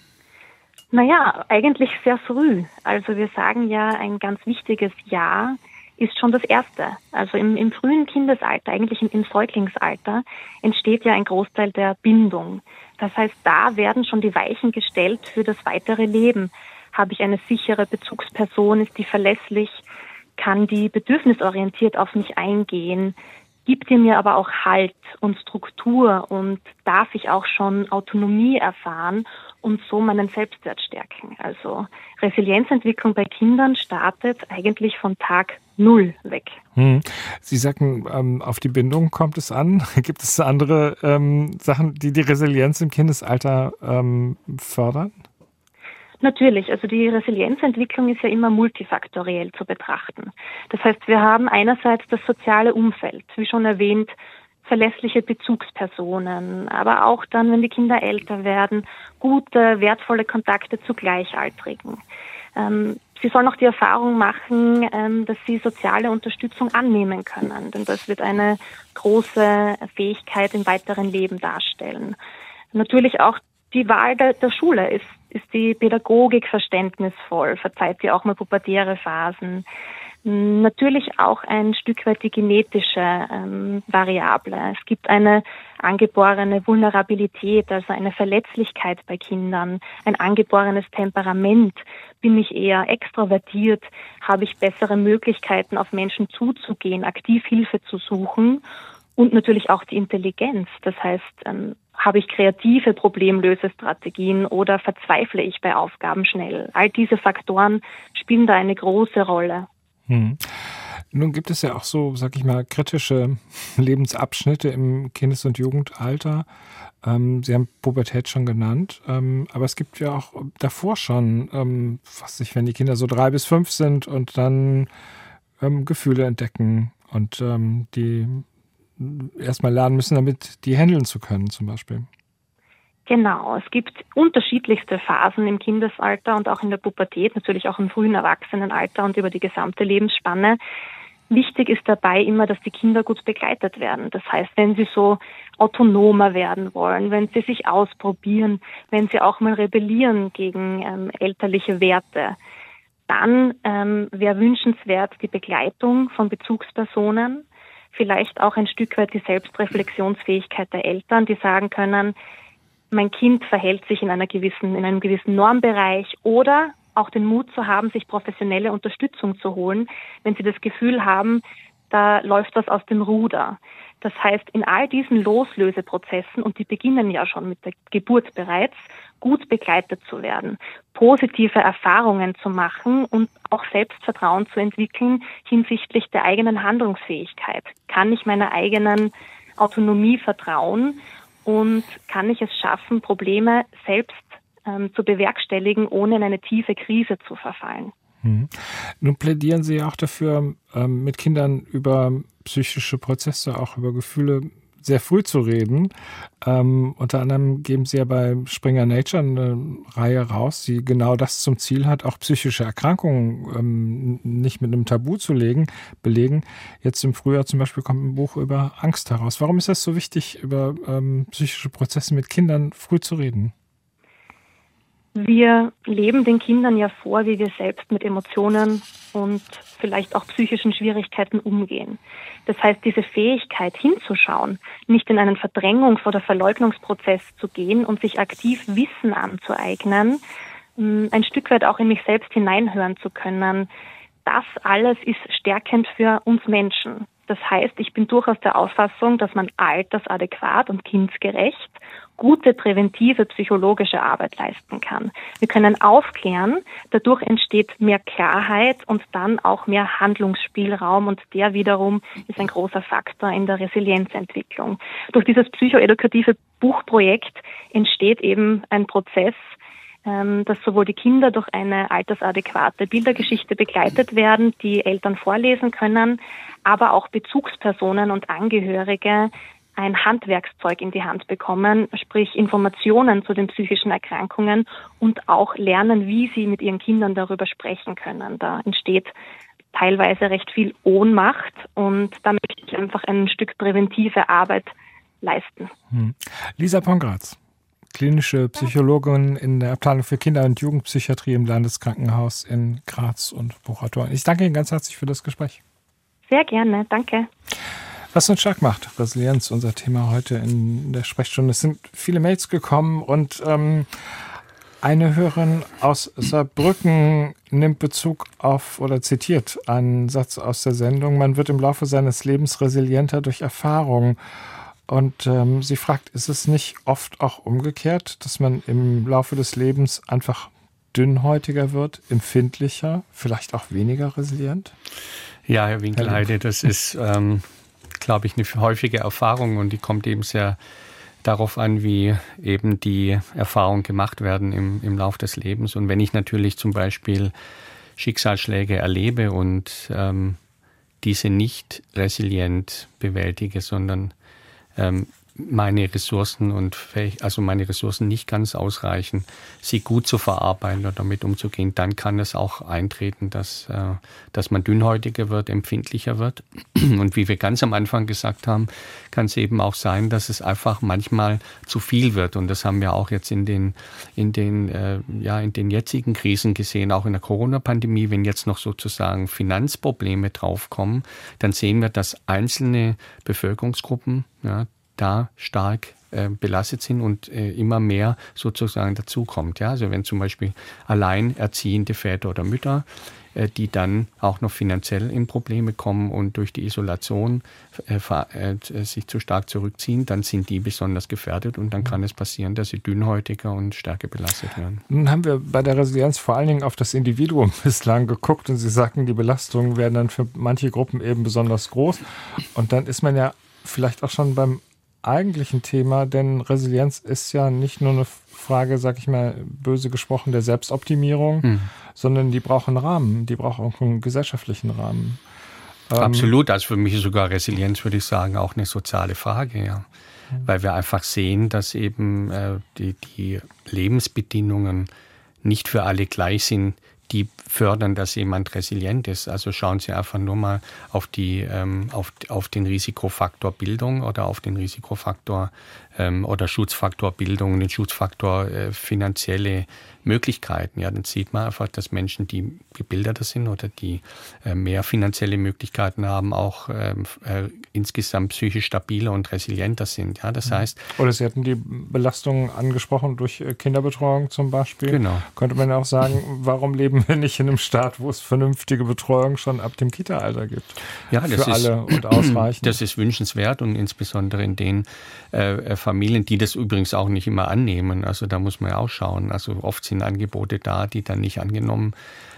Naja, eigentlich sehr früh. Also wir sagen ja, ein ganz wichtiges Jahr ist schon das erste. Also im frühen Kindesalter, eigentlich im Säuglingsalter, entsteht ja ein Großteil der Bindung. Das heißt, da werden schon die Weichen gestellt für das weitere Leben. Habe ich eine sichere Bezugsperson? Ist die verlässlich? Kann die bedürfnisorientiert auf mich eingehen? Gibt die mir aber auch Halt und Struktur? Und darf ich auch schon Autonomie erfahren, und so meinen Selbstwert stärken. Also Resilienzentwicklung bei Kindern startet eigentlich von Tag 0 weg. Sie sagten, auf die Bindung kommt es an. Gibt es andere Sachen, die Resilienz im Kindesalter fördern? Natürlich, also die Resilienzentwicklung ist ja immer multifaktoriell zu betrachten. Das heißt, wir haben einerseits das soziale Umfeld, wie schon erwähnt, verlässliche Bezugspersonen, aber auch dann, wenn die Kinder älter werden, gute, wertvolle Kontakte zu Gleichaltrigen. Sie sollen auch die Erfahrung machen, dass sie soziale Unterstützung annehmen können, denn das wird eine große Fähigkeit im weiteren Leben darstellen. Natürlich auch die Wahl der Schule. Ist die Pädagogik verständnisvoll? Verzeiht sie auch mal pubertäre Phasen? Natürlich auch ein Stück weit die genetische Variable. Es gibt eine angeborene Vulnerabilität, also eine Verletzlichkeit bei Kindern, ein angeborenes Temperament. Bin ich eher extrovertiert? Habe ich bessere Möglichkeiten, auf Menschen zuzugehen, aktiv Hilfe zu suchen? Und natürlich auch die Intelligenz. Das heißt, habe ich kreative Problemlösestrategien oder verzweifle ich bei Aufgaben schnell? All diese Faktoren spielen da eine große Rolle. Nun gibt es ja auch so, sag ich mal, kritische Lebensabschnitte im Kindes- und Jugendalter. Sie haben Pubertät schon genannt, aber es gibt ja auch davor schon, wenn die Kinder so 3 bis 5 sind und dann Gefühle entdecken und die erstmal lernen müssen, damit die handeln zu können zum Beispiel. Genau, es gibt unterschiedlichste Phasen im Kindesalter und auch in der Pubertät, natürlich auch im frühen Erwachsenenalter und über die gesamte Lebensspanne. Wichtig ist dabei immer, dass die Kinder gut begleitet werden. Das heißt, wenn sie so autonomer werden wollen, wenn sie sich ausprobieren, wenn sie auch mal rebellieren gegen elterliche Werte, dann wäre wünschenswert die Begleitung von Bezugspersonen, vielleicht auch ein Stück weit die Selbstreflexionsfähigkeit der Eltern, die sagen können, mein Kind verhält sich in einem gewissen Normbereich, oder auch den Mut zu haben, sich professionelle Unterstützung zu holen, wenn sie das Gefühl haben, da läuft was aus dem Ruder. Das heißt, in all diesen Loslöseprozessen, und die beginnen ja schon mit der Geburt bereits, gut begleitet zu werden, positive Erfahrungen zu machen und auch Selbstvertrauen zu entwickeln hinsichtlich der eigenen Handlungsfähigkeit. Kann ich meiner eigenen Autonomie vertrauen und kann ich es schaffen, Probleme selbst zu bewerkstelligen, ohne in eine tiefe Krise zu verfallen? Nun plädieren Sie ja auch dafür, mit Kindern über psychische Prozesse, auch über Gefühle sehr früh zu reden. Unter anderem geben Sie ja bei Springer Nature eine Reihe raus, die genau das zum Ziel hat, auch psychische Erkrankungen nicht mit einem Tabu zu belegen. Jetzt im Frühjahr zum Beispiel kommt ein Buch über Angst heraus. Warum ist das so wichtig, über psychische Prozesse mit Kindern früh zu reden? Wir leben den Kindern ja vor, wie wir selbst mit Emotionen und vielleicht auch psychischen Schwierigkeiten umgehen. Das heißt, diese Fähigkeit hinzuschauen, nicht in einen Verdrängungs- oder Verleugnungsprozess zu gehen und sich aktiv Wissen anzueignen, ein Stück weit auch in mich selbst hineinhören zu können, das alles ist stärkend für uns Menschen. Das heißt, ich bin durchaus der Auffassung, dass man altersadäquat und kindgerecht gute präventive psychologische Arbeit leisten kann. Wir können aufklären, dadurch entsteht mehr Klarheit und dann auch mehr Handlungsspielraum, und der wiederum ist ein großer Faktor in der Resilienzentwicklung. Durch dieses psychoedukative Buchprojekt entsteht eben ein Prozess, dass sowohl die Kinder durch eine altersadäquate Bildergeschichte begleitet werden, die Eltern vorlesen können, aber auch Bezugspersonen und Angehörige ein Handwerkszeug in die Hand bekommen, sprich Informationen zu den psychischen Erkrankungen, und auch lernen, wie sie mit ihren Kindern darüber sprechen können. Da entsteht teilweise recht viel Ohnmacht, und da möchte ich einfach ein Stück präventive Arbeit leisten. Lisa Pongratz, klinische Psychologin in der Abteilung für Kinder- und Jugendpsychiatrie im Landeskrankenhaus in Graz und Buchautorin. Ich danke Ihnen ganz herzlich für das Gespräch. Sehr gerne, danke. Was uns stark macht, Resilienz, unser Thema heute in der Sprechstunde. Es sind viele Mails gekommen, und eine Hörerin aus Saarbrücken nimmt Bezug auf oder zitiert einen Satz aus der Sendung: Man wird im Laufe seines Lebens resilienter durch Erfahrung. Und sie fragt, ist es nicht oft auch umgekehrt, dass man im Laufe des Lebens einfach dünnhäutiger wird, empfindlicher, vielleicht auch weniger resilient? Ja, Herr Winkelheide, das ist, glaube ich, eine häufige Erfahrung und die kommt eben sehr darauf an, wie eben die Erfahrungen gemacht werden im Lauf des Lebens. Und wenn ich natürlich zum Beispiel Schicksalsschläge erlebe und diese nicht resilient bewältige, sondern meine Ressourcen meine Ressourcen nicht ganz ausreichen, sie gut zu verarbeiten oder damit umzugehen, dann kann es auch eintreten, dass man dünnhäutiger wird, empfindlicher wird. Und wie wir ganz am Anfang gesagt haben, kann es eben auch sein, dass es einfach manchmal zu viel wird. Und das haben wir auch jetzt in den jetzigen Krisen gesehen, auch in der Corona-Pandemie, wenn jetzt noch sozusagen Finanzprobleme draufkommen, dann sehen wir, dass einzelne Bevölkerungsgruppen da stark belastet sind und immer mehr sozusagen dazukommt. Ja? Also wenn zum Beispiel alleinerziehende Väter oder Mütter, die dann auch noch finanziell in Probleme kommen und durch die Isolation sich zu stark zurückziehen, dann sind die besonders gefährdet und dann kann es passieren, dass sie dünnhäutiger und stärker belastet werden. Nun haben wir bei der Resilienz vor allen Dingen auf das Individuum bislang geguckt und Sie sagten, die Belastungen werden dann für manche Gruppen eben besonders groß und dann ist man ja vielleicht auch schon beim eigentlichen Thema, denn Resilienz ist ja nicht nur eine Frage, sag ich mal, böse gesprochen, der Selbstoptimierung, sondern die braucht einen Rahmen, die braucht auch einen gesellschaftlichen Rahmen. Absolut, also für mich ist sogar Resilienz, würde ich sagen, auch eine soziale Frage, ja. Weil wir einfach sehen, dass eben die Lebensbedingungen nicht für alle gleich sind, die fördern, dass jemand resilient ist. Also schauen Sie einfach nur mal auf auf den Risikofaktor Bildung oder auf den Risikofaktor oder Schutzfaktor Bildung, den Schutzfaktor finanzielle Möglichkeiten. Ja, dann sieht man einfach, dass Menschen, die gebildeter sind oder die mehr finanzielle Möglichkeiten haben, auch insgesamt psychisch stabiler und resilienter sind. Ja, das heißt. Oder Sie hatten die Belastungen angesprochen durch Kinderbetreuung zum Beispiel. Genau. Könnte man ja auch sagen, warum leben wir nicht in einem Staat, wo es vernünftige Betreuung schon ab dem Kita-Alter gibt? Ja, das für alle und ausreichend. Das ist wünschenswert und insbesondere in den Familien, die das übrigens auch nicht immer annehmen. Also da muss man ja auch schauen. Also oft sind Angebote da, die dann nicht angenommen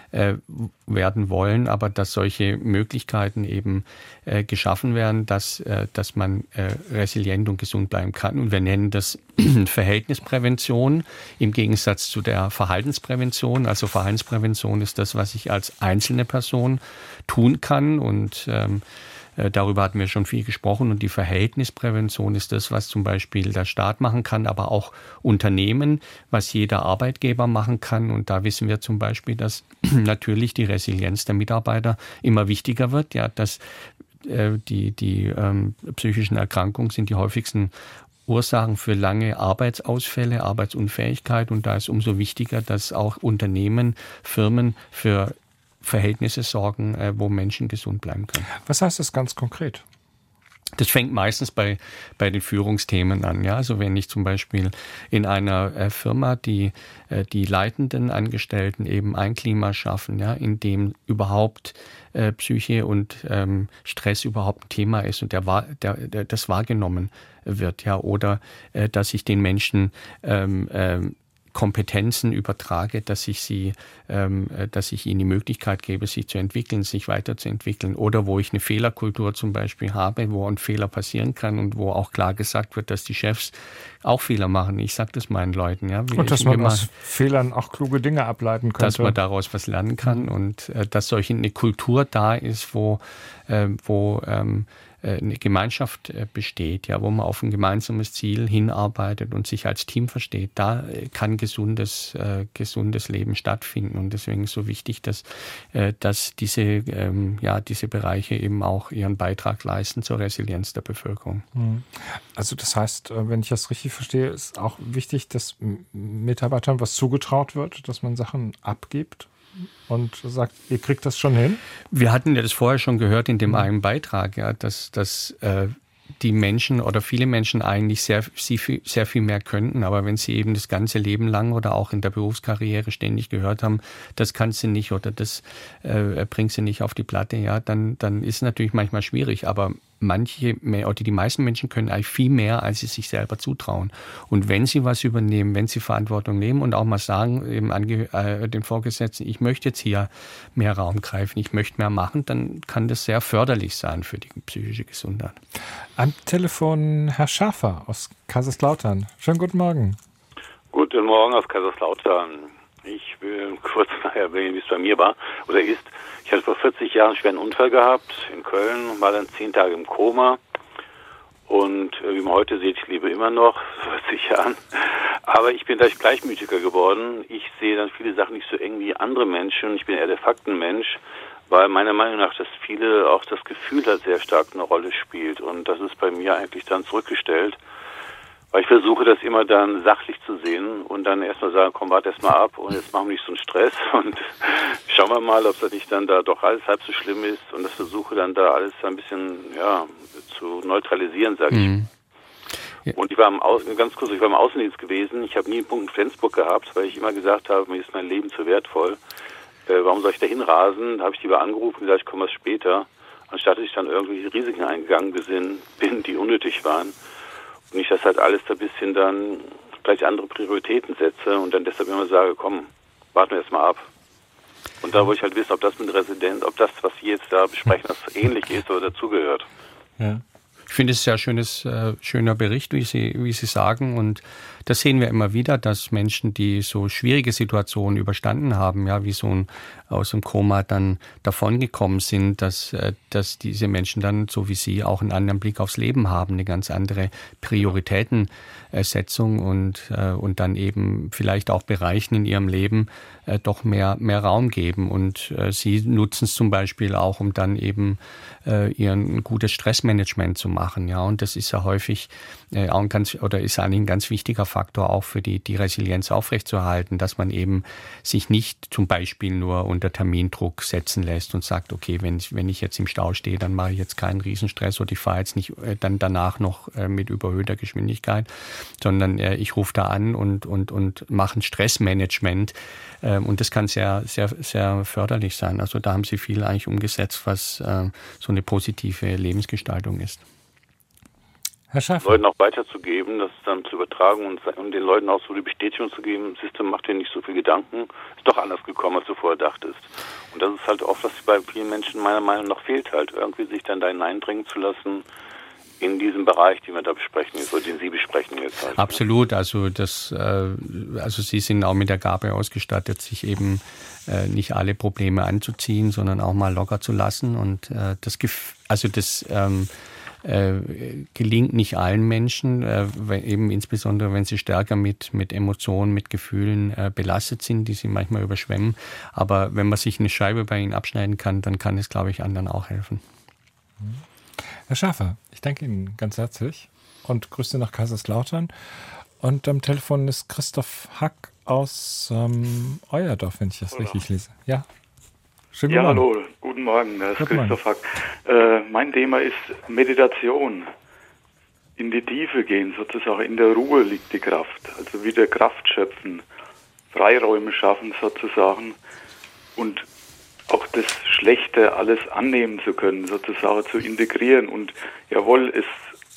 werden wollen, aber dass solche Möglichkeiten eben geschaffen werden, dass man resilient und gesund bleiben kann. Und wir nennen das Verhältnisprävention im Gegensatz zu der Verhaltensprävention. Also Verhaltensprävention ist das, was ich als einzelne Person tun kann und darüber hatten wir schon viel gesprochen und die Verhältnisprävention ist das, was zum Beispiel der Staat machen kann, aber auch Unternehmen, was jeder Arbeitgeber machen kann. Und da wissen wir zum Beispiel, dass natürlich die Resilienz der Mitarbeiter immer wichtiger wird, ja, dass die psychischen Erkrankungen sind die häufigsten Ursachen für lange Arbeitsausfälle, Arbeitsunfähigkeit und da ist umso wichtiger, dass auch Unternehmen, Firmen für Verhältnisse sorgen, wo Menschen gesund bleiben können. Was heißt das ganz konkret? Das fängt meistens bei den Führungsthemen an. Ja? Also wenn ich zum Beispiel in einer Firma die leitenden Angestellten eben ein Klima schaffen, ja, in dem überhaupt Psyche und Stress überhaupt ein Thema ist und das wahrgenommen wird, ja, oder dass ich den Menschen Kompetenzen übertrage, dass ich ihnen die Möglichkeit gebe, sich zu entwickeln, sich weiterzuentwickeln. Oder wo ich eine Fehlerkultur zum Beispiel habe, wo ein Fehler passieren kann und wo auch klar gesagt wird, dass die Chefs auch Fehler machen. Ich sage das meinen Leuten. Ja, und dass man aus Fehlern auch kluge Dinge ableiten könnte. Dass man daraus was lernen kann und dass solche eine Kultur da ist, wo eine Gemeinschaft besteht, ja, wo man auf ein gemeinsames Ziel hinarbeitet und sich als Team versteht. Da kann gesundes Leben stattfinden und deswegen ist so wichtig, dass diese Bereiche eben auch ihren Beitrag leisten zur Resilienz der Bevölkerung. Also das heißt, wenn ich das richtig verstehe, ist auch wichtig, dass Mitarbeitern was zugetraut wird, dass man Sachen abgibt und sagt, ihr kriegt das schon hin? Wir hatten ja das vorher schon gehört in dem einen Beitrag, ja, dass die Menschen oder viele Menschen eigentlich sehr viel mehr könnten, aber wenn sie eben das ganze Leben lang oder auch in der Berufskarriere ständig gehört haben, das kannst du nicht oder das bringst du nicht auf die Platte, ja, dann ist es natürlich manchmal schwierig, aber die meisten Menschen können eigentlich viel mehr, als sie sich selber zutrauen. Und wenn sie was übernehmen, wenn sie Verantwortung nehmen und auch mal sagen, eben den Vorgesetzten, ich möchte jetzt hier mehr Raum greifen, ich möchte mehr machen, dann kann das sehr förderlich sein für die psychische Gesundheit. Am Telefon Herr Schaffer aus Kaiserslautern. Schönen guten Morgen. Guten Morgen aus Kaiserslautern. Ich will kurz erwähnen, wie es bei mir war oder ist. Ich hatte vor 40 Jahren einen schweren Unfall gehabt in Köln, war dann 10 Tage im Koma und wie man heute sieht, ich lebe immer noch, 40 Jahren. Aber ich bin gleich gleichmütiger geworden. Ich sehe dann viele Sachen nicht so eng wie andere Menschen. Ich bin eher der Faktenmensch, weil meiner Meinung nach das viele auch das Gefühl halt sehr stark eine Rolle spielt. Und das ist bei mir eigentlich dann zurückgestellt. Weil ich versuche, das immer dann sachlich zu sehen und dann erstmal sagen, komm, warte erstmal ab und jetzt machen wir nicht so einen Stress und schauen wir mal, ob das nicht dann da doch alles halb so schlimm ist und das versuche dann da alles ein bisschen, zu neutralisieren, sage ich. Ja. Und ich war im Außendienst gewesen. Ich habe nie einen Punkt in Flensburg gehabt, weil ich immer gesagt habe, mir ist mein Leben zu wertvoll. Warum soll ich da hinrasen? Da habe ich lieber angerufen und gesagt, ich komme was später, anstatt dass ich dann irgendwelche Risiken eingegangen bin, die unnötig waren. Und ich das halt alles ein bisschen dann gleich andere Prioritäten setze und dann deshalb immer sage, komm, warten wir erst mal ab. Und da wollte ich halt wissen, ob das mit Residenz, ob das, was Sie jetzt da besprechen, das ähnlich ist oder dazugehört. Ja. Ich finde es ein sehr schöner Bericht, wie Sie sagen. Und das sehen wir immer wieder, dass Menschen, die so schwierige Situationen überstanden haben, ja, wie so aus dem Koma dann davongekommen sind, dass diese Menschen dann, so wie Sie, auch einen anderen Blick aufs Leben haben, eine ganz andere Prioritätensetzung und dann eben vielleicht auch Bereichen in ihrem Leben doch mehr Raum geben. Und Sie nutzen es zum Beispiel auch, um dann eben ein gutes Stressmanagement zu machen. Ja, und das ist ja häufig auch ist eigentlich ein ganz wichtiger Faktor auch für die Resilienz aufrechtzuerhalten, dass man eben sich nicht zum Beispiel nur unter Termindruck setzen lässt und sagt, okay, wenn ich jetzt im Stau stehe, dann mache ich jetzt keinen Riesenstress oder ich fahre jetzt nicht dann danach noch mit überhöhter Geschwindigkeit, sondern ich rufe da an und mache ein Stressmanagement. Und das kann sehr, sehr, sehr förderlich sein. Also da haben Sie viel eigentlich umgesetzt, was so eine positive Lebensgestaltung ist. Herr Schaffer. Leuten auch weiterzugeben, das dann zu übertragen und den Leuten auch so die Bestätigung zu geben, das System macht dir nicht so viel Gedanken, ist doch anders gekommen, als du vorher dachtest. Und das ist halt oft, was bei vielen Menschen meiner Meinung nach fehlt halt, irgendwie sich dann da hineindringen zu lassen in diesem Bereich, den wir da besprechen, oder den Sie besprechen jetzt halt. Absolut, also Sie sind auch mit der Gabe ausgestattet, sich eben nicht alle Probleme anzuziehen, sondern auch mal locker zu lassen und das gelingt nicht allen Menschen, eben insbesondere wenn sie stärker mit Emotionen, mit Gefühlen belastet sind, die sie manchmal überschwemmen. Aber wenn man sich eine Scheibe bei ihnen abschneiden kann, dann kann es, glaube ich, anderen auch helfen. Herr Schaffer, ich danke Ihnen ganz herzlich und Grüße nach Kaiserslautern. Und am Telefon ist Christoph Hack aus Euerdorf, wenn ich das richtig lese. Ja. Schönen guten Morgen. Hallo, guten Morgen, das ist Christoph Hack. Mein Thema ist Meditation. In die Tiefe gehen, sozusagen in der Ruhe liegt die Kraft. Also wieder Kraft schöpfen, Freiräume schaffen sozusagen und auch das Schlechte alles annehmen zu können, sozusagen zu integrieren. Und jawohl, es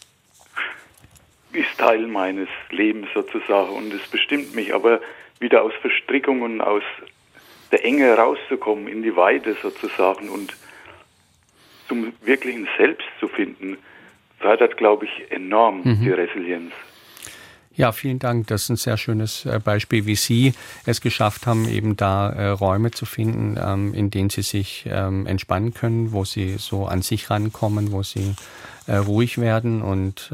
ist Teil meines Lebens sozusagen und es bestimmt mich, aber wieder aus Verstrickungen, aus der Enge rauszukommen, in die Weite sozusagen und zum wirklichen Selbst zu finden, fördert, glaube ich, enorm die Resilienz. Ja, vielen Dank. Das ist ein sehr schönes Beispiel, wie Sie es geschafft haben, eben da Räume zu finden, in denen Sie sich entspannen können, wo Sie so an sich rankommen, wo Sie ruhig werden und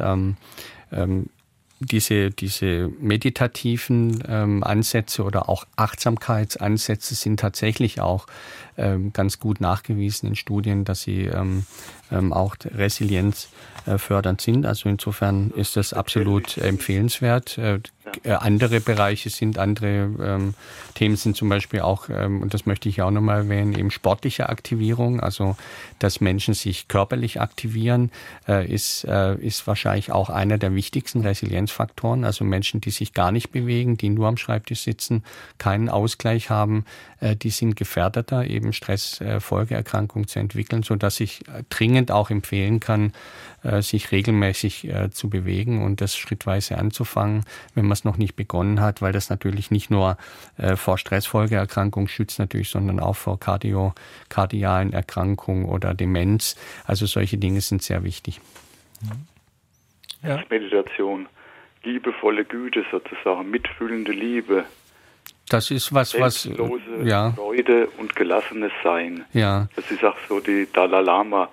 diese meditativen Ansätze oder auch Achtsamkeitsansätze sind tatsächlich auch ganz gut nachgewiesen in Studien, dass sie auch resilienzfördernd sind. Also insofern ist das absolut empfehlenswert. andere Bereiche sind, andere Themen sind zum Beispiel auch, und das möchte ich auch nochmal erwähnen, eben sportliche Aktivierung, also dass Menschen sich körperlich aktivieren, ist wahrscheinlich auch einer der wichtigsten Resilienzfaktoren. Also Menschen, die sich gar nicht bewegen, die nur am Schreibtisch sitzen, keinen Ausgleich haben, die sind gefährdeter, eben Stressfolgeerkrankungen zu entwickeln, sodass ich dringend auch empfehlen kann, sich regelmäßig zu bewegen und das schrittweise anzufangen, wenn man es noch nicht begonnen hat, weil das natürlich nicht nur vor Stressfolgeerkrankungen schützt natürlich, sondern auch vor kardialen Erkrankungen oder Demenz. Also solche Dinge sind sehr wichtig. Ja. Meditation, liebevolle Güte sozusagen, mitfühlende Liebe. Das ist was ja. Freude und gelassenes Sein. Ja. Das ist auch so die Dalai Lama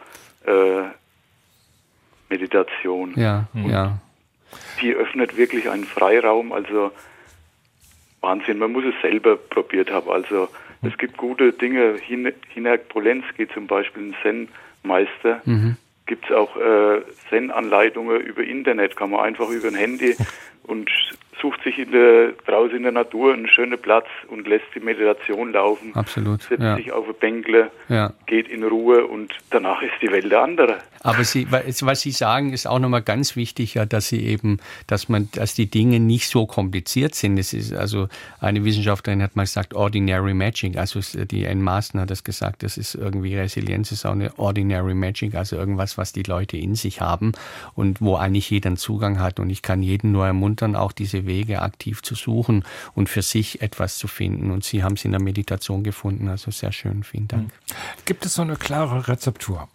Meditation. Ja, ja. Die öffnet wirklich einen Freiraum, also Wahnsinn, man muss es selber probiert haben. Also es gibt gute Dinge, Hinak Polenski zum Beispiel, ein Zen-Meister, gibt es auch Zen-Anleitungen über Internet, kann man einfach über ein Handy und sucht sich draußen in der Natur einen schönen Platz und lässt die Meditation laufen. Absolut. Setzt sich auf ein Bänkle, geht in Ruhe und danach ist die Welt eine andere. Aber was Sie sagen, ist auch nochmal ganz wichtig, ja, dass die Dinge nicht so kompliziert sind. Es ist also, eine Wissenschaftlerin hat mal gesagt, ordinary magic. Also die Anne Marston hat das gesagt, das ist irgendwie Resilienz ist auch eine ordinary magic, also irgendwas, was die Leute in sich haben und wo eigentlich jeder einen Zugang hat. Und ich kann jeden nur ermuntern, auch diese Wege aktiv zu suchen und für sich etwas zu finden. Und Sie haben es in der Meditation gefunden. Also sehr schön, vielen Dank. Gibt es so eine klare Rezeptur?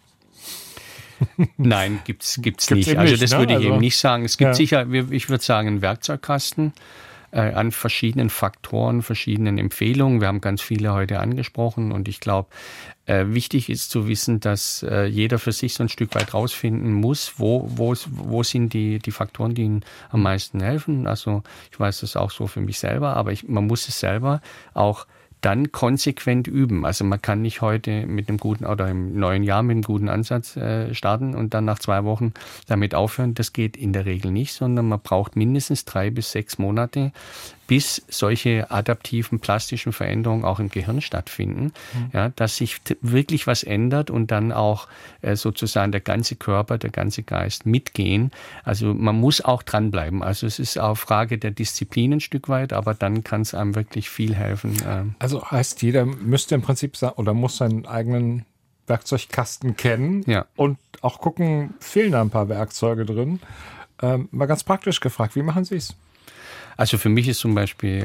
Nein, gibt's nicht. Also das würde ich eben nicht sagen. Es gibt sicher, ich würde sagen, einen Werkzeugkasten an verschiedenen Faktoren, verschiedenen Empfehlungen. Wir haben ganz viele heute angesprochen und ich glaube, wichtig ist zu wissen, dass jeder für sich so ein Stück weit rausfinden muss, wo sind die Faktoren, die ihm am meisten helfen. Also ich weiß das auch so für mich selber, aber man muss es selber auch dann konsequent üben. Also man kann nicht heute mit einem guten oder im neuen Jahr mit einem guten Ansatz starten und dann nach 2 Wochen damit aufhören. Das geht in der Regel nicht, sondern man braucht mindestens 3 bis 6 Monate, bis solche adaptiven plastischen Veränderungen auch im Gehirn stattfinden, ja, dass sich wirklich was ändert und dann auch sozusagen der ganze Körper, der ganze Geist mitgehen. Also man muss auch dranbleiben. Also es ist auch Frage der Disziplin ein Stück weit, aber dann kann es einem wirklich viel helfen. Also heißt, jeder müsste im Prinzip oder muss seinen eigenen Werkzeugkasten kennen und auch gucken, fehlen da ein paar Werkzeuge drin. Mal ganz praktisch gefragt, wie machen Sie es? Also für mich ist zum Beispiel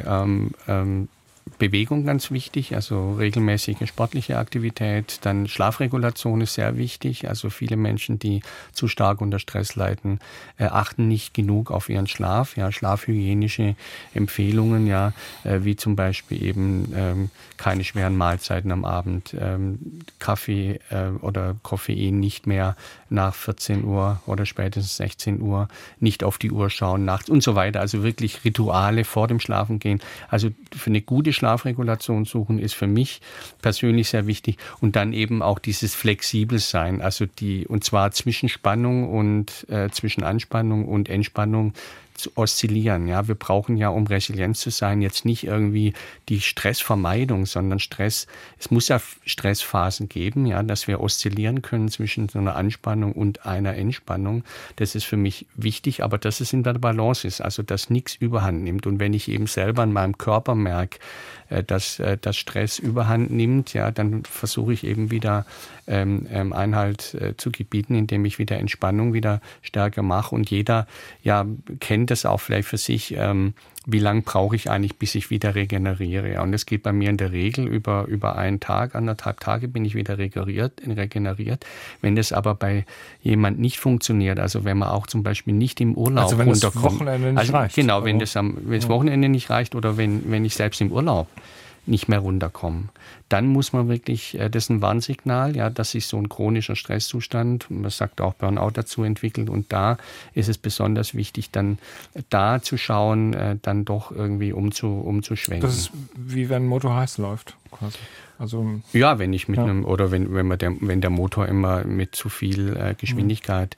Bewegung ganz wichtig, also regelmäßige sportliche Aktivität. Dann Schlafregulation ist sehr wichtig. Also viele Menschen, die zu stark unter Stress leiden, achten nicht genug auf ihren Schlaf. Ja, schlafhygienische Empfehlungen, ja, wie zum Beispiel eben keine schweren Mahlzeiten am Abend, Kaffee oder Koffein nicht mehr nach 14 Uhr oder spätestens 16 Uhr, nicht auf die Uhr schauen nachts und so weiter. Also wirklich Rituale vor dem Schlafengehen. Also für eine gute Schlafregulation suchen ist für mich persönlich sehr wichtig. Und dann eben auch dieses Flexibelsein, also und zwar zwischen Spannung und zwischen Anspannung und Entspannung zu oszillieren. Ja, wir brauchen ja, um resilient zu sein, jetzt nicht irgendwie die Stressvermeidung, sondern es muss ja Stressphasen geben, ja, dass wir oszillieren können zwischen so einer Anspannung und einer Entspannung. Das ist für mich wichtig, aber dass es in der Balance ist, also dass nichts Überhand nimmt. Und wenn ich eben selber an meinem Körper merke, dass Stress Überhand nimmt, ja, dann versuche ich eben wieder Einhalt zu gebieten, indem ich wieder Entspannung wieder stärker mache. Und jeder kennt das auch vielleicht für sich, wie lange brauche ich eigentlich, bis ich wieder regeneriere. Und das geht bei mir in der Regel über einen Tag, 1,5 Tage bin ich wieder regeneriert. Wenn das aber bei jemand nicht funktioniert, also wenn man auch zum Beispiel nicht im Urlaub runterkommt. Also wenn das Wochenende nicht reicht. Genau, wenn das Wochenende nicht reicht oder wenn ich selbst im Urlaub nicht mehr runterkommen. Dann muss man wirklich, das ist ein Warnsignal, ja, dass sich so ein chronischer Stresszustand, man sagt auch Burnout dazu, entwickelt. Und da ist es besonders wichtig, dann zu schauen, dann doch irgendwie umzuschwenken. Das ist wie wenn ein Motor heiß läuft. quasi. Also, ja, wenn ich mit einem, oder wenn der Motor immer mit zu viel Geschwindigkeit,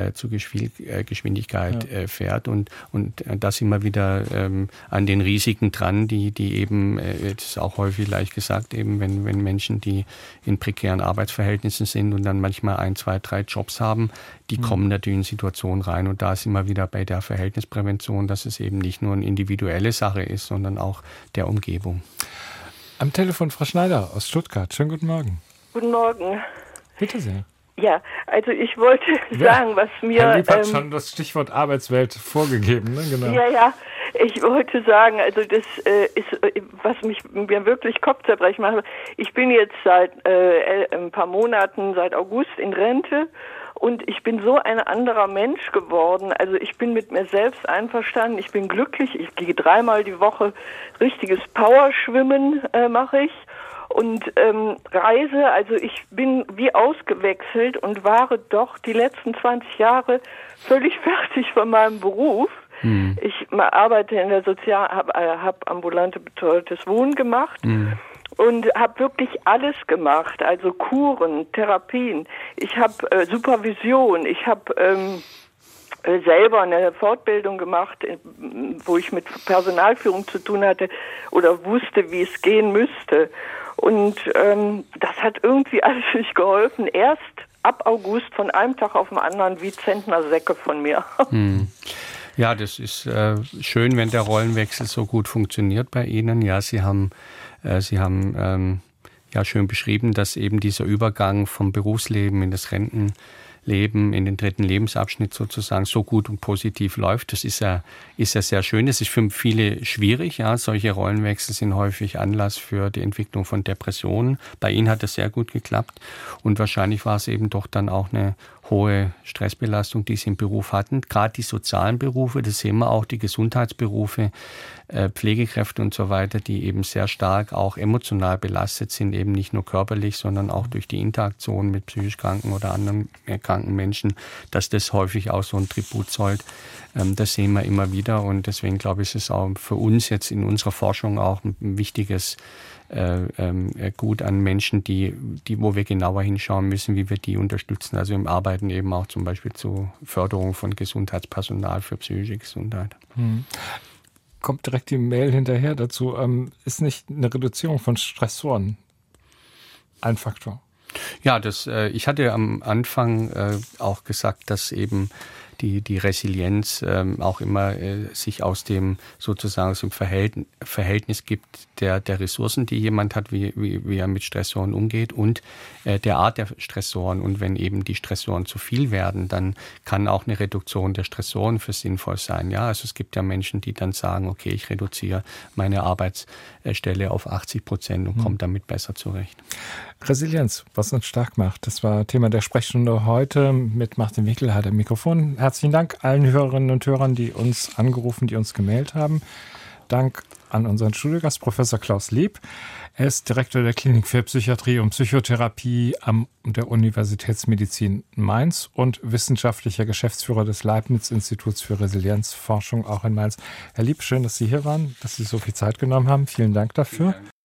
fährt und da sind wir wieder an den Risiken dran, die eben, das ist auch häufig leicht gesagt, eben wenn Menschen, die in prekären Arbeitsverhältnissen sind und dann manchmal 1, 2, 3 Jobs haben, die kommen natürlich in Situationen rein und da sind wir wieder bei der Verhältnisprävention, dass es eben nicht nur eine individuelle Sache ist, sondern auch der Umgebung. Am Telefon Frau Schneider aus Stuttgart. Schönen guten Morgen. Guten Morgen. Bitte sehr. Ja, also ich wollte sagen, was mir... Herr Lieb hat schon das Stichwort Arbeitswelt vorgegeben, ne? Genau. Ja, ich wollte sagen, also das ist, was mir wirklich Kopfzerbrechen macht. Ich bin jetzt seit ein paar Monaten, seit August in Rente und ich bin so ein anderer Mensch geworden. Also ich bin mit mir selbst einverstanden, ich bin glücklich, ich gehe 3-mal die Woche richtiges Powerschwimmen mache ich. Und reise, also ich bin wie ausgewechselt und war doch die letzten 20 Jahre völlig fertig von meinem Beruf. Ich arbeite in der habe ambulante betreutes Wohnen gemacht und habe wirklich alles gemacht, also Kuren, Therapien. Ich habe Supervision, ich habe selber eine Fortbildung gemacht, wo ich mit Personalführung zu tun hatte oder wusste, wie es gehen müsste. Und das hat irgendwie alles nicht geholfen. Erst ab August von einem Tag auf den anderen wie Zentnersäcke von mir. Ja, das ist schön, wenn der Rollenwechsel so gut funktioniert bei Ihnen. Ja, Sie haben ja schön beschrieben, dass eben dieser Übergang vom Berufsleben in das Rentenleben, in den 3. Lebensabschnitt sozusagen so gut und positiv läuft. Das ist ja sehr schön. Das ist für viele schwierig. Ja, solche Rollenwechsel sind häufig Anlass für die Entwicklung von Depressionen. Bei Ihnen hat das sehr gut geklappt und wahrscheinlich war es eben doch dann auch eine hohe Stressbelastung, die Sie im Beruf hatten. Gerade die sozialen Berufe, das sehen wir auch, die Gesundheitsberufe, Pflegekräfte und so weiter, die eben sehr stark auch emotional belastet sind, eben nicht nur körperlich, sondern auch durch die Interaktion mit psychisch kranken oder anderen kranken Menschen, dass das häufig auch so ein Tribut zollt. Das sehen wir immer wieder und deswegen glaube ich, ist es auch für uns jetzt in unserer Forschung auch ein wichtiges Gut an Menschen, wo wir genauer hinschauen müssen, wie wir die unterstützen. Also im Arbeiten eben auch zum Beispiel zur Förderung von Gesundheitspersonal für psychische Gesundheit. Kommt direkt die Mail hinterher dazu. Ist nicht eine Reduzierung von Stressoren ein Faktor? Ja, ich hatte am Anfang auch gesagt, dass eben die Resilienz auch immer sich aus dem Verhältnis gibt der Ressourcen, die jemand hat, wie er mit Stressoren umgeht und der Art der Stressoren. Und wenn eben die Stressoren zu viel werden, dann kann auch eine Reduktion der Stressoren für sinnvoll sein. Ja, also es gibt ja Menschen, die dann sagen, okay, ich reduziere meine Arbeitsstelle auf 80% und komme damit besser zurecht. Resilienz, was uns stark macht. Das war Thema der Sprechstunde heute mit Martin Wickelhardt am Mikrofon. Herzlichen Dank allen Hörerinnen und Hörern, die uns angerufen, die uns gemailt haben. Dank an unseren Studiogast, Professor Klaus Lieb. Er ist Direktor der Klinik für Psychiatrie und Psychotherapie an der Universitätsmedizin Mainz und wissenschaftlicher Geschäftsführer des Leibniz-Instituts für Resilienzforschung auch in Mainz. Herr Lieb, schön, dass Sie hier waren, dass Sie so viel Zeit genommen haben. Vielen Dank dafür.